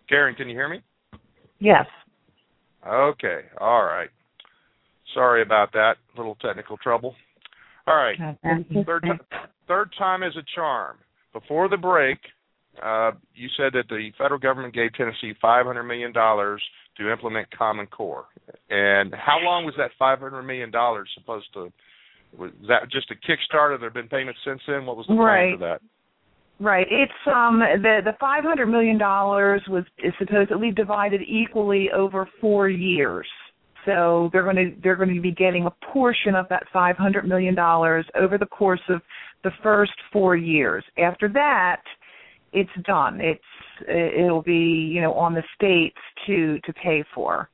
Karen, can you hear me? Yes. Okay. All right. Sorry about that. Little technical trouble. All right. Third, t- third time is a charm. Before the break, uh, you said that the federal government gave Tennessee five hundred million dollars to implement Common Core. And how long was that five hundred million dollars supposed to? Was that just a Kickstarter? There have been payments since then. What was the plan right. for that? Right. It's um the the five hundred million dollars was is supposedly divided equally over four years. So they're going to they're going to be getting a portion of that five hundred million dollars over the course of the first four years. After that, it's done. It's it'll be you know on the states to to pay for.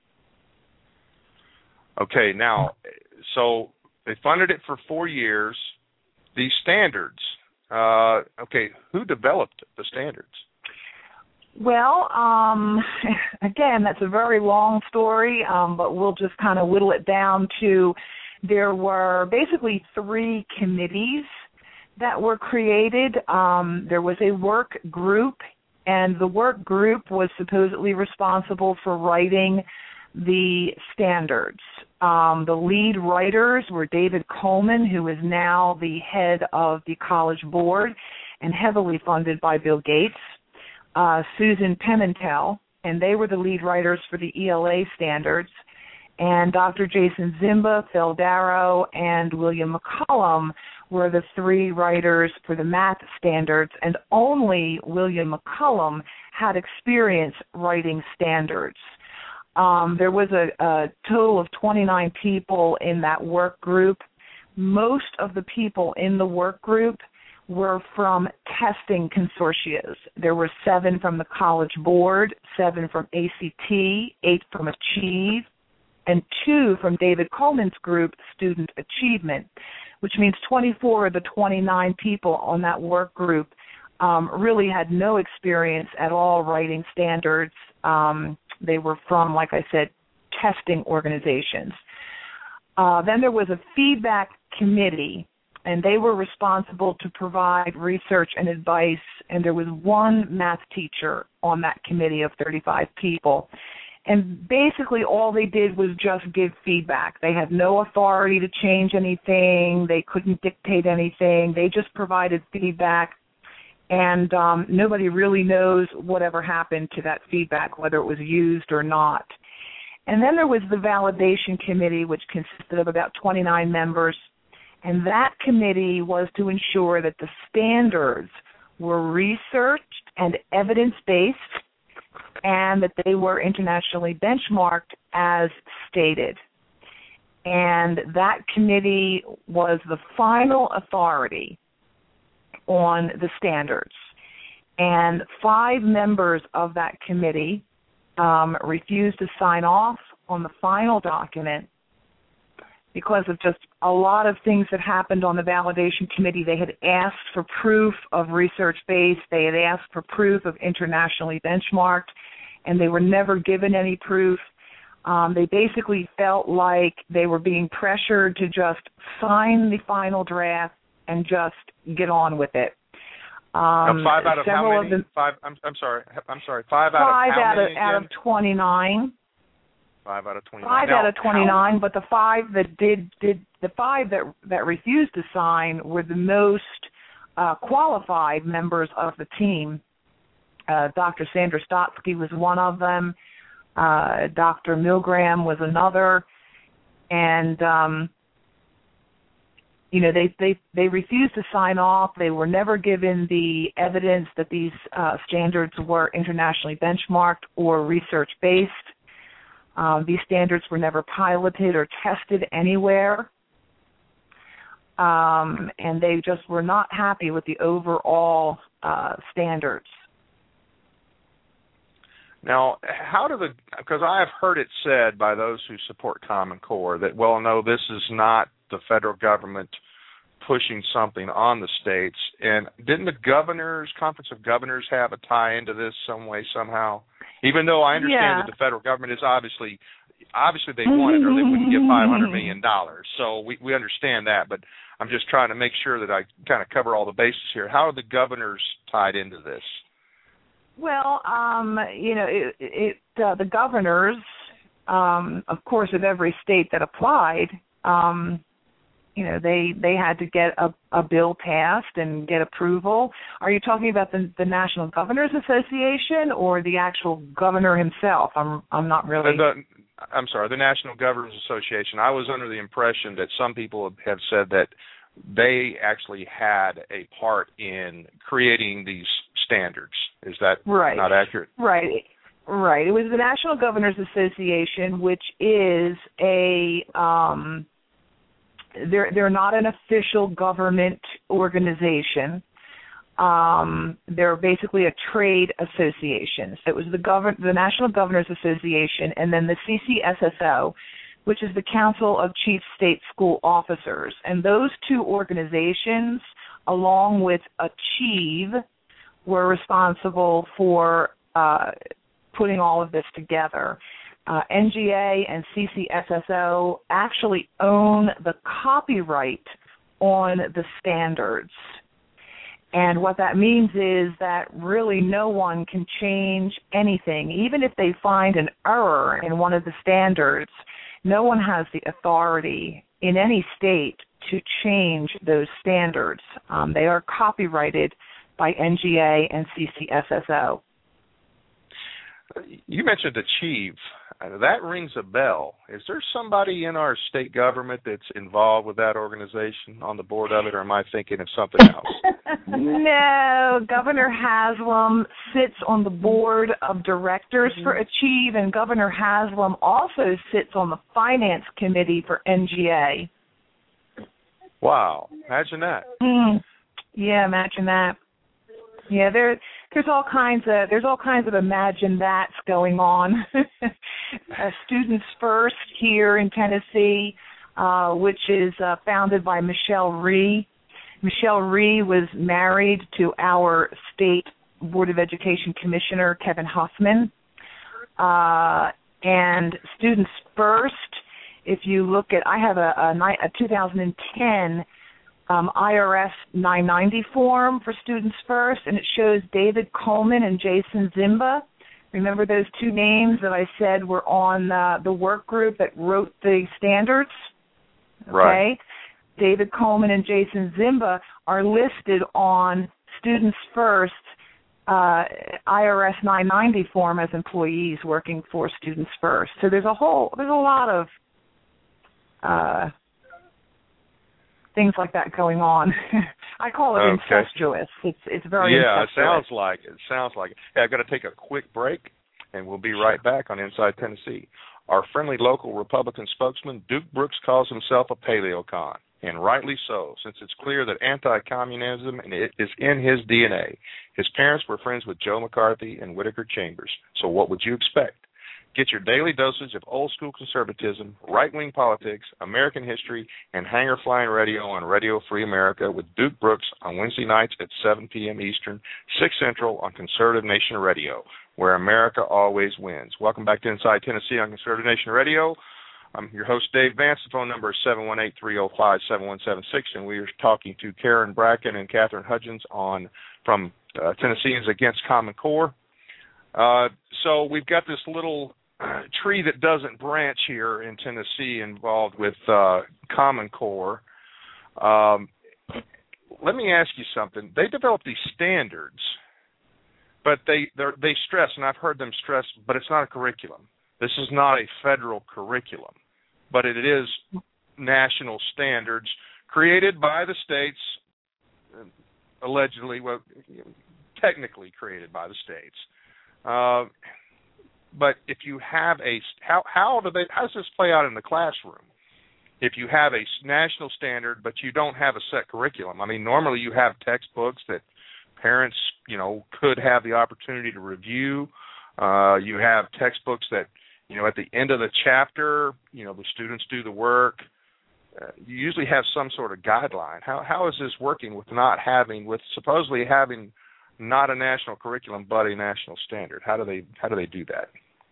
Okay. Now, so they funded it for four years. These standards. Uh, okay, who developed the standards? Well, um, again, that's a very long story, um, but we'll just kind of whittle it down to there were basically three committees that were created. Um, there was a work group, and the work group was supposedly responsible for writing the standards. Um, the lead writers were David Coleman, who is now the head of the College Board and heavily funded by Bill Gates, uh, Susan Pimentel, and they were the lead writers for the E L A standards, and Doctor Jason Zimba, Phil Darrow, and William McCollum were the three writers for the math standards, and only William McCollum had experience writing standards. Um, there was a, a total of twenty-nine people in that work group. Most of the people in the work group were from testing consortia. There were seven from the College Board, seven from A C T, eight from Achieve, and two from David Coleman's group, Student Achievement, which means twenty-four of the twenty-nine people on that work group um, really had no experience at all writing standards. Um, They were from, like I said, testing organizations. Uh, then there was a feedback committee, and they were responsible to provide research and advice, and there was one math teacher on that committee of thirty-five people. And basically all they did was just give feedback. They had no authority to change anything. They couldn't dictate anything. They just provided feedback. And um, nobody really knows whatever happened to that feedback, whether it was used or not. And then there was the validation committee, which consisted of about twenty-nine members. And that committee was to ensure that the standards were researched and evidence-based and that they were internationally benchmarked as stated. And that committee was the final authority on the standards. And five members of that committee um, refused to sign off on the final document because of just a lot of things that happened on the validation committee. They had asked for proof of research-based. They had asked for proof of internationally benchmarked, and they were never given any proof. Um, they basically felt like they were being pressured to just sign the final draft and just get on with it. Um, now five out of how many? Of the, five. I'm, I'm sorry. I'm sorry. Five, five out of how out many? Of, out of twenty-nine. Five out of twenty-nine. Five now, out of twenty-nine. How? But the five that did did the five that that refused to sign were the most uh, qualified members of the team. Uh, Doctor Sandra Stotsky was one of them. Uh, Doctor Milgram was another, and um, you know they, they they refused to sign off. They were never given the evidence that these uh, standards were internationally benchmarked or research based. Um, these standards were never piloted or tested anywhere, um, and they just were not happy with the overall uh, standards. Now, how do the, because I have heard it said by those who support Common Core that, well, no, this is not the federal government pushing something on the states. And didn't the governors, Conference of Governors, have a tie into this some way, somehow? Even though I understand yeah. that the federal government is obviously, obviously they want it or they wouldn't get five hundred million dollars. So we, we understand that, but I'm just trying to make sure that I kind of cover all the bases here. How are the governors tied into this? Well, um, you know, it, it uh, the governors, um, of course, of every state that applied, um, you know, they they had to get a, a bill passed and get approval. Are you talking about the, the National Governors Association or the actual governor himself? I'm I'm not really. The, I'm sorry, the National Governors Association. I was under the impression that some people have said that they actually had a part in creating these standards. Is that right. not accurate? Right. Right. It was the National Governors Association, which is a um, they're they're not an official government organization. Um, they're basically a trade association. So it was the govern the National Governors Association, and then the C C S S O, which is the Council of Chief State School Officers. And those two organizations, along with Achieve, were responsible for uh, putting all of this together. Uh, N G A and C C S S O actually own the copyright on the standards. And what that means is that really no one can change anything. Even if they find an error in one of the standards, no one has the authority in any state to change those standards. Um, they are copyrighted by N G A and C C S S O. You mentioned Achieve. Uh, that rings a bell. Is there somebody in our state government that's involved with that organization on the board of it, or am I thinking of something else? No, Governor Haslam sits on the board of directors mm-hmm. for Achieve, and Governor Haslam also sits on the finance committee for N G A. Wow, imagine that. Mm. Yeah, imagine that. Yeah, there, there's all kinds of there's all kinds of imagine that's going on. uh, Students First here in Tennessee, uh, which is uh, founded by Michelle Rhee. Michelle Rhee was married to our state Board of Education Commissioner Kevin Huffman. Uh, and Students First, if you look at, I have a, a, a two thousand ten. Um, I R S nine ninety form for Students First, and it shows David Coleman and Jason Zimba. Remember those two names that I said were on uh, the work group that wrote the standards? Okay. Right. David Coleman and Jason Zimba are listed on Students First uh, I R S nine ninety form as employees working for Students First. So there's a whole, there's a lot of uh, things like that going on. I call it okay. incestuous. It's it's very yeah, incestuous. it sounds like it. It sounds like it. Hey, I've got to take a quick break, and we'll be right back on Inside Tennessee. Our friendly local Republican spokesman, Duke Brooks, calls himself a paleocon, and rightly so, since it's clear that anti-communism is in his D N A. His parents were friends with Joe McCarthy and Whittaker Chambers, so what would you expect? Get your daily dosage of old-school conservatism, right-wing politics, American history, and hanger-flying radio on Radio Free America with Duke Brooks on Wednesday nights at seven p.m. Eastern, six Central on Conservative Nation Radio, where America always wins. Welcome back to Inside Tennessee on Conservative Nation Radio. I'm your host, Dave Vance. The phone number is seven one eight, three oh five, seven one seven six, and we are talking to Karen Bracken and Catherine Hudgens on from uh, Tennesseans Against Common Core. Uh, so we've got this little tree that doesn't branch here in Tennessee involved with uh, Common Core. Um, let me ask you something. They developed these standards, but they they stress, and I've heard them stress, but it's not a curriculum. This is not a federal curriculum, but it is national standards created by the states, allegedly, well, technically created by the states. Uh, But if you have a how how do they how does this play out in the classroom? If you have a national standard but you don't have a set curriculum, I mean, normally you have textbooks that parents you know could have the opportunity to review. Uh, you have textbooks that you know at the end of the chapter, you know the students do the work. Uh, you usually have some sort of guideline. How how is this working with not having with supposedly having not a national curriculum but a national standard? How do they how do they do that?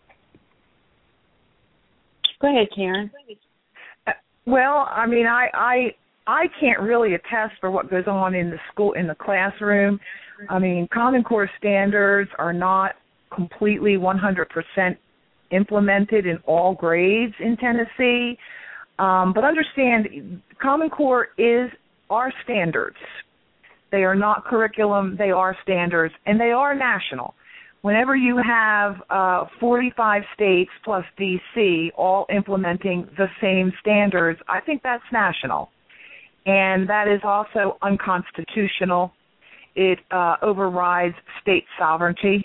Go ahead, Karen. Uh, well, I mean, I, I I can't really attest for what goes on in the school in the classroom, I mean, Common Core standards are not completely one hundred percent implemented in all grades in Tennessee. Um, but understand, Common Core is our standards. They are not curriculum. They are standards, and they are national. Whenever you have uh, forty-five states plus D C all implementing the same standards, I think that's national. And that is also unconstitutional. It uh, overrides state sovereignty.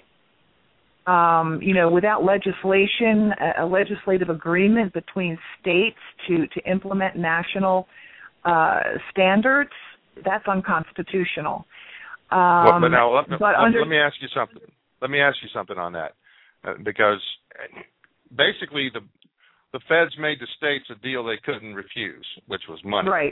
Um, you know, without legislation, a, a legislative agreement between states to, to implement national uh, standards, that's unconstitutional. Um, well, but now, let, but let, under, let me ask you something. Let me ask you something on that, uh, because basically the the feds made the states a deal they couldn't refuse, which was money. Right.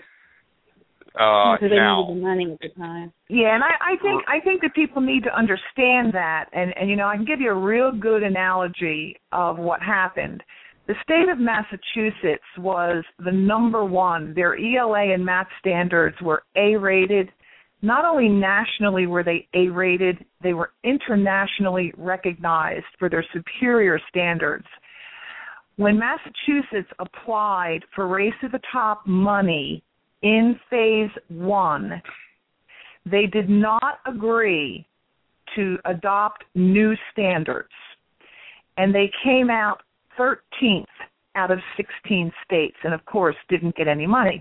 Uh, so they now, needed the money at the time. Yeah, and I, I think I think that people need to understand that, and, and you know, I can give you a real good analogy of what happened. The state of Massachusetts was the number one. Their E L A and math standards were A-rated. Not only nationally were they A-rated, they were internationally recognized for their superior standards. When Massachusetts applied for Race to the Top money in phase one, they did not agree to adopt new standards, and they came out thirteenth out of sixteen states, and of course didn't get any money.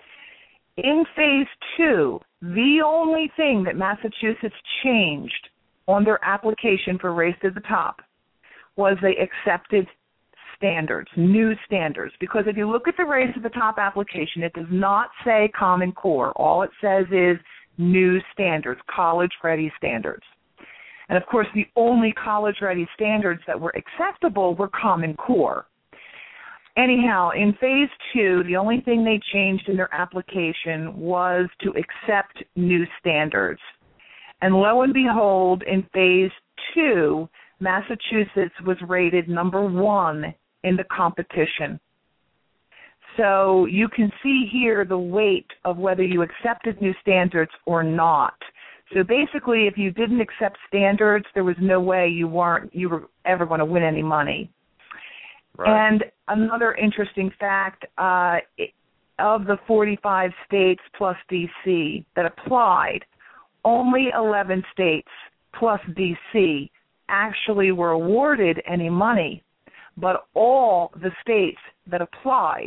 In phase two, the only thing that Massachusetts changed on their application for Race to the Top was they accepted standards, new standards. Because if you look at the Race to the Top application, it does not say Common Core. All it says is new standards, college-ready standards. And, of course, the only college-ready standards that were acceptable were Common Core. Anyhow, in phase two, the only thing they changed in their application was to accept new standards. And lo and behold, in phase two, Massachusetts was rated number one in the competition. So you can see here the weight of whether you accepted new standards or not. So basically, if you didn't accept standards, there was no way you weren't you were ever going to win any money. Right. And another interesting fact, uh, of the forty-five states plus D C that applied, only eleven states plus D C actually were awarded any money, but all the states that applied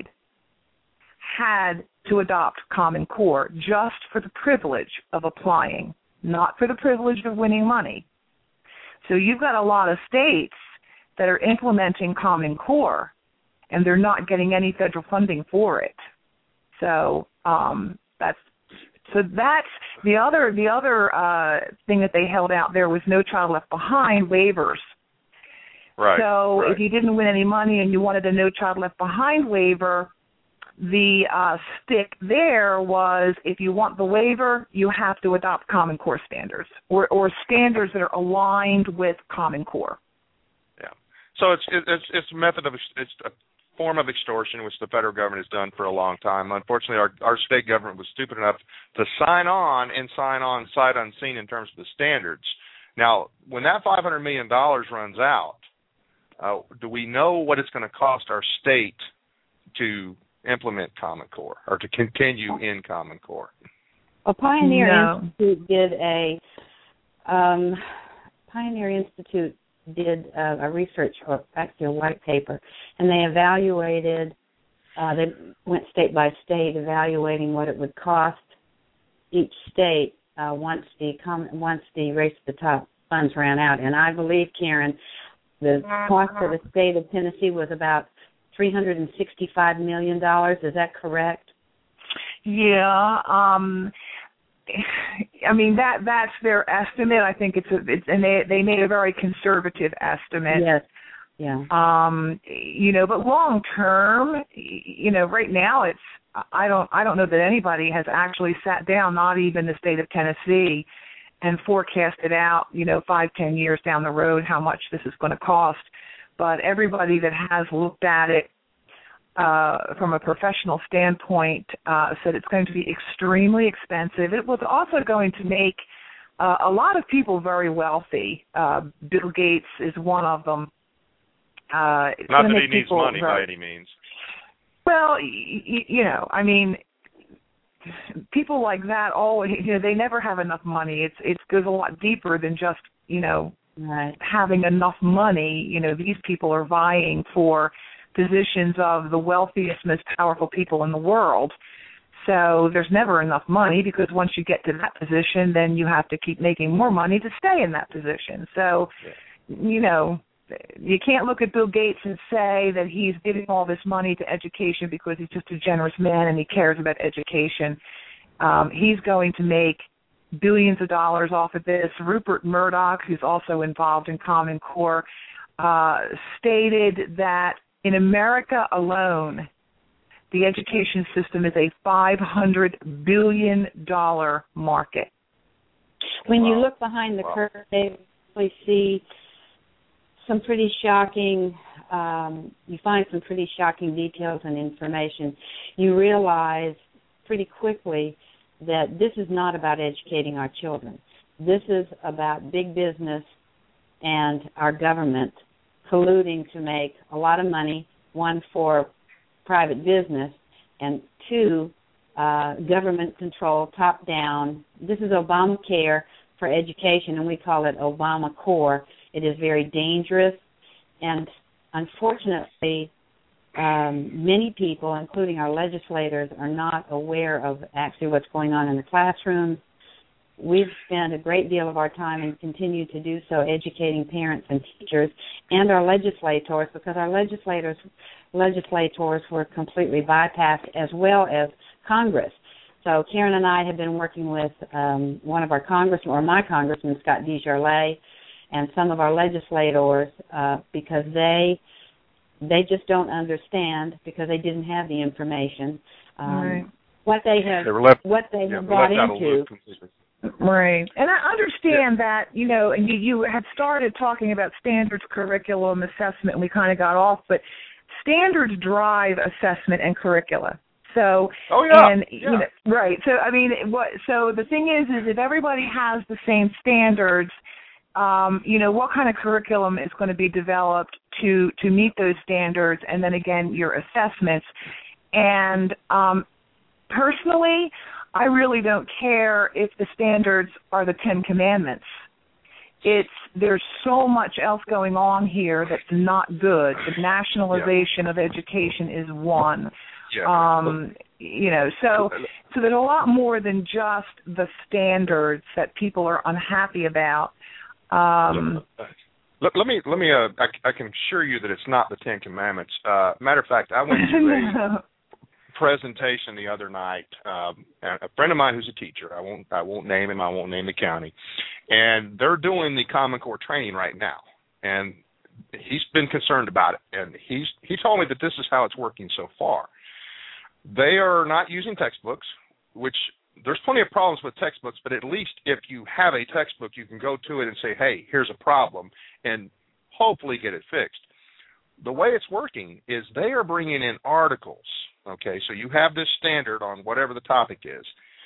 had to adopt Common Core just for the privilege of applying, not for the privilege of winning money. So you've got a lot of states that are implementing Common Core, and they're not getting any federal funding for it. So um, that's so that's the other the other uh, thing that they held out there was No Child Left Behind waivers. Right. So right. if you didn't win any money and you wanted a No Child Left Behind waiver, the uh, stick there was if you want the waiver, you have to adopt Common Core standards or, or standards that are aligned with Common Core. So it's it's it's a method of it's a form of extortion which the federal government has done for a long time. Unfortunately, our our state government was stupid enough to sign on and sign on sight unseen in terms of the standards. Now, when that five hundred million dollars runs out, uh, do we know what it's going to cost our state to implement Common Core or to continue in Common Core? Well, Pioneer no. Institute did a um, Pioneer Institute. did uh, a research, or actually a white paper, and they evaluated, uh, they went state by state evaluating what it would cost each state uh, once the com- once the Race to the Top funds ran out. And I believe, Karen, the cost for the state of Tennessee was about three hundred sixty-five million dollars. Is that correct? Yeah. Um I mean that that's their estimate. I think it's a it's and they they made a very conservative estimate. Yes. Yeah. Um you know, but long term, you know, right now it's I don't I don't know that anybody has actually sat down, not even the state of Tennessee, and forecasted out, you know, five, ten years down the road how much this is going to cost. But everybody that has looked at it Uh, from a professional standpoint, uh, said it's going to be extremely expensive. It was also going to make uh, a lot of people very wealthy. Uh, Bill Gates is one of them. Uh, Not that he needs money very, by any means. Well, y- you know, I mean, people like that always, you know, they never have enough money. It's it goes a lot deeper than just, you know, right. having enough money. You know, these people are vying for positions of the wealthiest, most powerful people in the world. So there's never enough money, because once you get to that position, then you have to keep making more money to stay in that position. So, you know, you can't look at Bill Gates and say that he's giving all this money to education because he's just a generous man and he cares about education. Um, he's going to make billions of dollars off of this. Rupert Murdoch, who's also involved in Common Core, uh, stated that in America alone, the education system is a five hundred billion dollars market. When wow. you look behind the wow. curtain, they really see some pretty shocking, um, you find some pretty shocking details and information. You realize pretty quickly that this is not about educating our children. This is about big business and our government colluding to make a lot of money, one, for private business, and two, uh, government control, top-down. This is Obamacare for education, and we call it Obama Core. It is very dangerous, and unfortunately, um, many people, including our legislators, are not aware of actually what's going on in the classrooms. We've spent a great deal of our time and continue to do so educating parents and teachers and our legislators, because our legislators legislators were completely bypassed, as well as Congress. So Karen and I have been working with um, one of our congressmen, or my congressman, Scott DeJarlais, and some of our legislators, uh, because they they just don't understand, because they didn't have the information, um, right. what they have they left, what they yeah, have brought into. Right. And I understand yeah. that, you know, and you, you had started talking about standards, curriculum, assessment, and we kind of got off, but standards drive assessment and curricula. So, oh, yeah. and, yeah. you know, right. So, I mean, what, so the thing is, is if everybody has the same standards, um, you know, what kind of curriculum is going to be developed to, to meet those standards, and then again, your assessments. And um, personally, I really don't care if the standards are the Ten Commandments. It's there's so much else going on here that's not good. The nationalization yeah. of education is one. Yeah. Um, you know, so so there's a lot more than just the standards that people are unhappy about. Um, let, let me let me. Uh, I, I can assure you that it's not the Ten Commandments. Uh, matter of fact, I went to a presentation the other night. Um, a friend of mine who's a teacher. I won't. I won't name him. I won't name the county. And they're doing the Common Core training right now. And he's been concerned about it. And he's he told me that this is how it's working so far. They are not using textbooks, which there's plenty of problems with textbooks, but at least if you have a textbook, you can go to it and say, hey, here's a problem, and hopefully get it fixed. The way it's working is they are bringing in articles, okay? So you have this standard on whatever the topic is.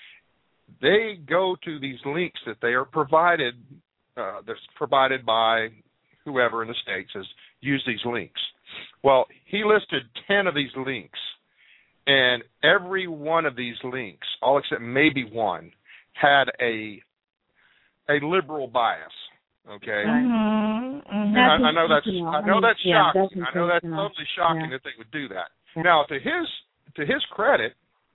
They go to these links that they are provided, uh, that's provided by whoever in the state says, use these links. Well, he listed ten of these links. And every one of these links, all except maybe one, had a a liberal bias. Okay, Mm-hmm. Mm-hmm. I, I know that's I know that's yeah, shocking. that's I know that's totally shocking yeah. that they would do that. Yeah. Now, to his to his credit,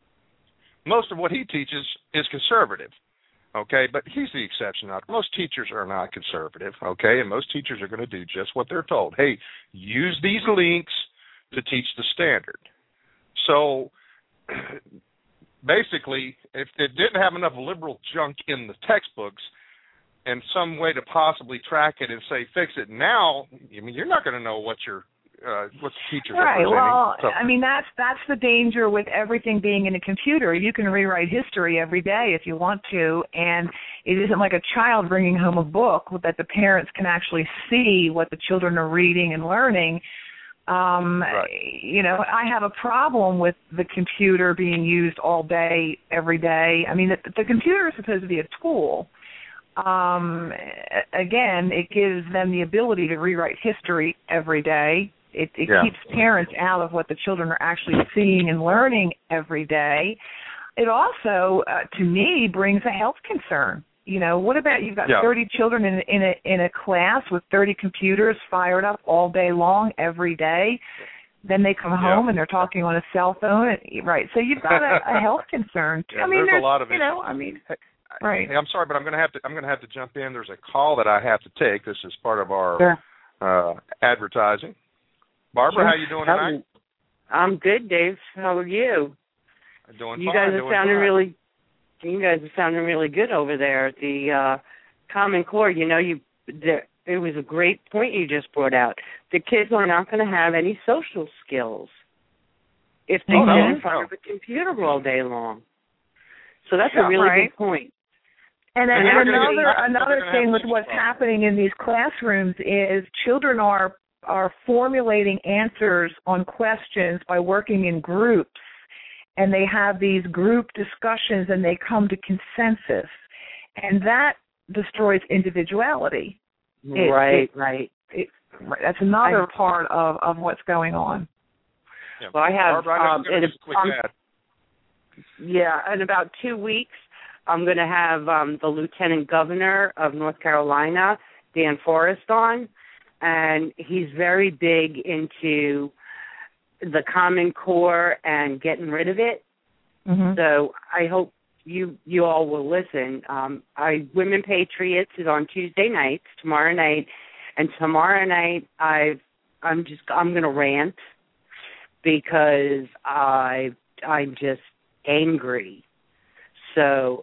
most of what he teaches is conservative. Okay, but he's the exception. Most teachers are not conservative. Okay, and most teachers are going to do just what they're told. Hey, use these links to teach the standard. So, basically, if it didn't have enough liberal junk in the textbooks and some way to possibly track it and say, fix it now, I mean, you're not going to know what your uh, what the teachers right. are presenting. Well, so. I mean, that's that's the danger with everything being in a computer. You can rewrite history every day if you want to, and it isn't like a child bringing home a book that the parents can actually see what the children are reading and learning. Um, right. You know, I have a problem with the computer being used all day, every day. I mean, the, the computer is supposed to be a tool, um, again, it gives them the ability to rewrite history every day. It, it yeah. keeps parents out of what the children are actually seeing and learning every day. It also, uh, to me, brings a health concern. You know, what about you've got yeah. thirty children in, in a in a class with thirty computers fired up all day long every day? Then they come home yeah. and they're talking on a cell phone, right? So you've got a, a health concern. Yeah, I mean, there's a lot of you know, I mean, hey, right. Hey, I'm sorry, but I'm going to have to I'm going to have to jump in. There's a call that I have to take. This is part of our sure. uh, advertising. Barbara, sure. how you doing tonight? I'm good, Dave. How are you? I'm doing you fine. guys are doing sounding fine. really. You guys are sounding really good over there at the uh, Common Core. You know, you there, it was a great point you just brought out. The kids are not going to have any social skills if they oh, sit no, in front no. of a computer all day long. So that's yeah, a really right. good point. And, and, and and another get, another thing with what's problem. happening in these classrooms is children are are formulating answers on questions by working in groups. And they have these group discussions and they come to consensus. And that destroys individuality. It, right, it, right. It, that's another I, part of, of what's going on. Yeah. Well, I have, Barbara, um, in, um, yeah, in about two weeks, I'm going to have um, the Lieutenant Governor of North Carolina, Dan Forest, on. And he's very big into the Common Core and getting rid of it. Mm-hmm. So I hope you you all will listen. Um, I Women Patriots is on Tuesday nights, tomorrow night, and tomorrow night I I'm just I'm gonna rant because I I'm just angry. So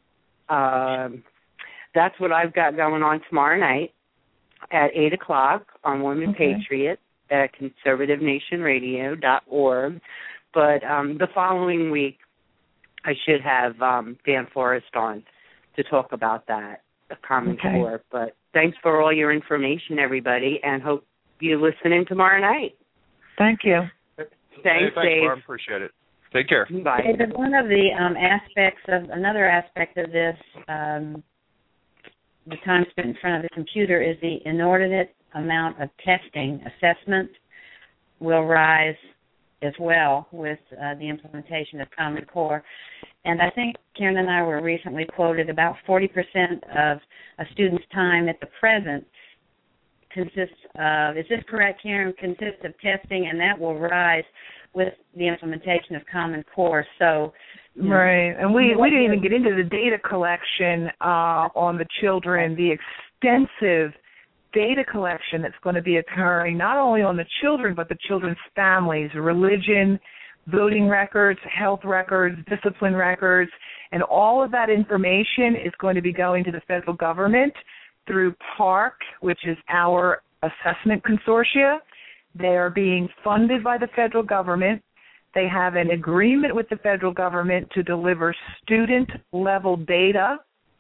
um, that's what I've got going on tomorrow night at eight o'clock on Women okay. Patriots at conservative nation radio dot org. But um, the following week, I should have um, Dan Forest on to talk about that, the Common okay. Core. But thanks for all your information, everybody, and hope you listen in tomorrow night. Thank you. Thanks, hey, thanks, Dave. Barb. Appreciate it. Take care. Bye. David, one of the um, aspects of, another aspect of this, um, the time spent in front of the computer, is the inordinate amount of testing. Assessment will rise as well with uh, the implementation of Common Core. And I think Karen and I were recently quoted about forty percent of a student's time at the present consists of, is this correct, Karen, consists of testing, and that will rise with the implementation of Common Core. So, right, and we, we didn't even get into the data collection uh, on the children, the extensive data collection that's going to be occurring not only on the children but the children's families, religion, voting records, health records, discipline records, and all of that information is going to be going to the federal government through PARC, which is our assessment consortia. They are being funded by the federal government. They have an agreement with the federal government to deliver student-level data.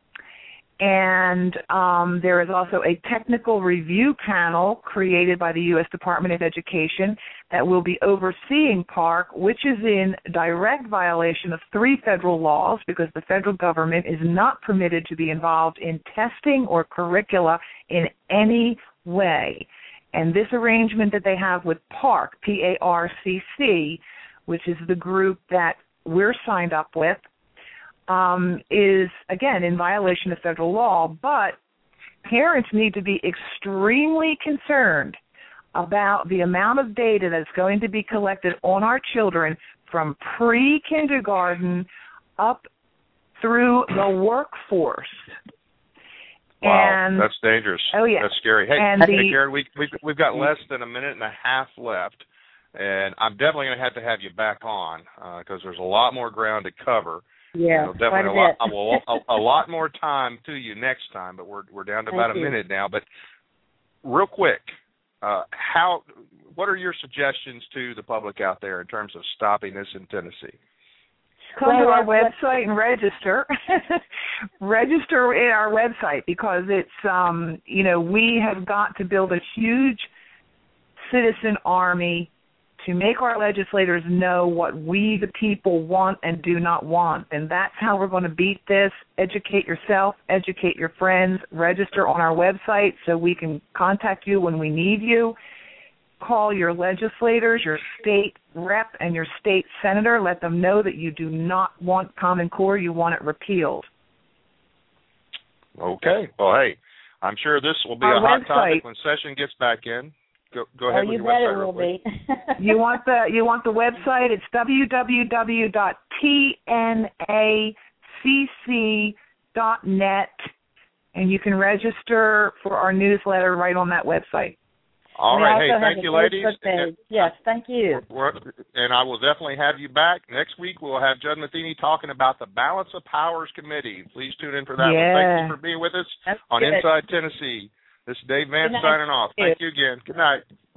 And um, there is also a technical review panel created by the U S Department of Education that will be overseeing PARC, which is in direct violation of three federal laws because the federal government is not permitted to be involved in testing or curricula in any way. And this arrangement that they have with PARC, P A R C C, which is the group that we're signed up with, Um, is, again, in violation of federal law, but parents need to be extremely concerned about the amount of data that's going to be collected on our children from pre-kindergarten up through the workforce. Wow, and, that's dangerous. Oh, yeah. That's scary. Hey, and hey the, Karen, we, we've, we've got less than a minute and a half left, and I'm definitely going to have to have you back on because uh, there's a lot more ground to cover. Yeah, you know, definitely quite a, a lot. bit. Well, a, a lot more time to you next time, but we're we're down to Thank about you. a minute now. But real quick, uh, how? What are your suggestions to the public out there in terms of stopping this in Tennessee? Come to our website and register. Register at our website because it's, um, you know, we have got to build a huge citizen army to make our legislators know what we, the people, want and do not want. And that's how we're going to beat this. Educate yourself, educate your friends, register on our website so we can contact you when we need you. Call your legislators, your state rep, and your state senator. Let them know that you do not want Common Core, you want it repealed. Okay. Well, hey, I'm sure this will be our a hot website. topic when session gets back in. Go, go ahead oh, with you your bet website it real will quick. be. You want the you want the website? It's w w w dot t n a c c dot net, and you can register for our newsletter right on that website. All we right. Hey, also thank have you, a ladies. Facebook page. Yes, thank you. We're, and I will definitely have you back. Next week we'll have Judd Matheny talking about the Balance of Powers Committee. Please tune in for that Yeah. one. Thank you for being with us That's on good. Inside Tennessee. This is Dave Vance Good night. signing off. Thank you again. Good night.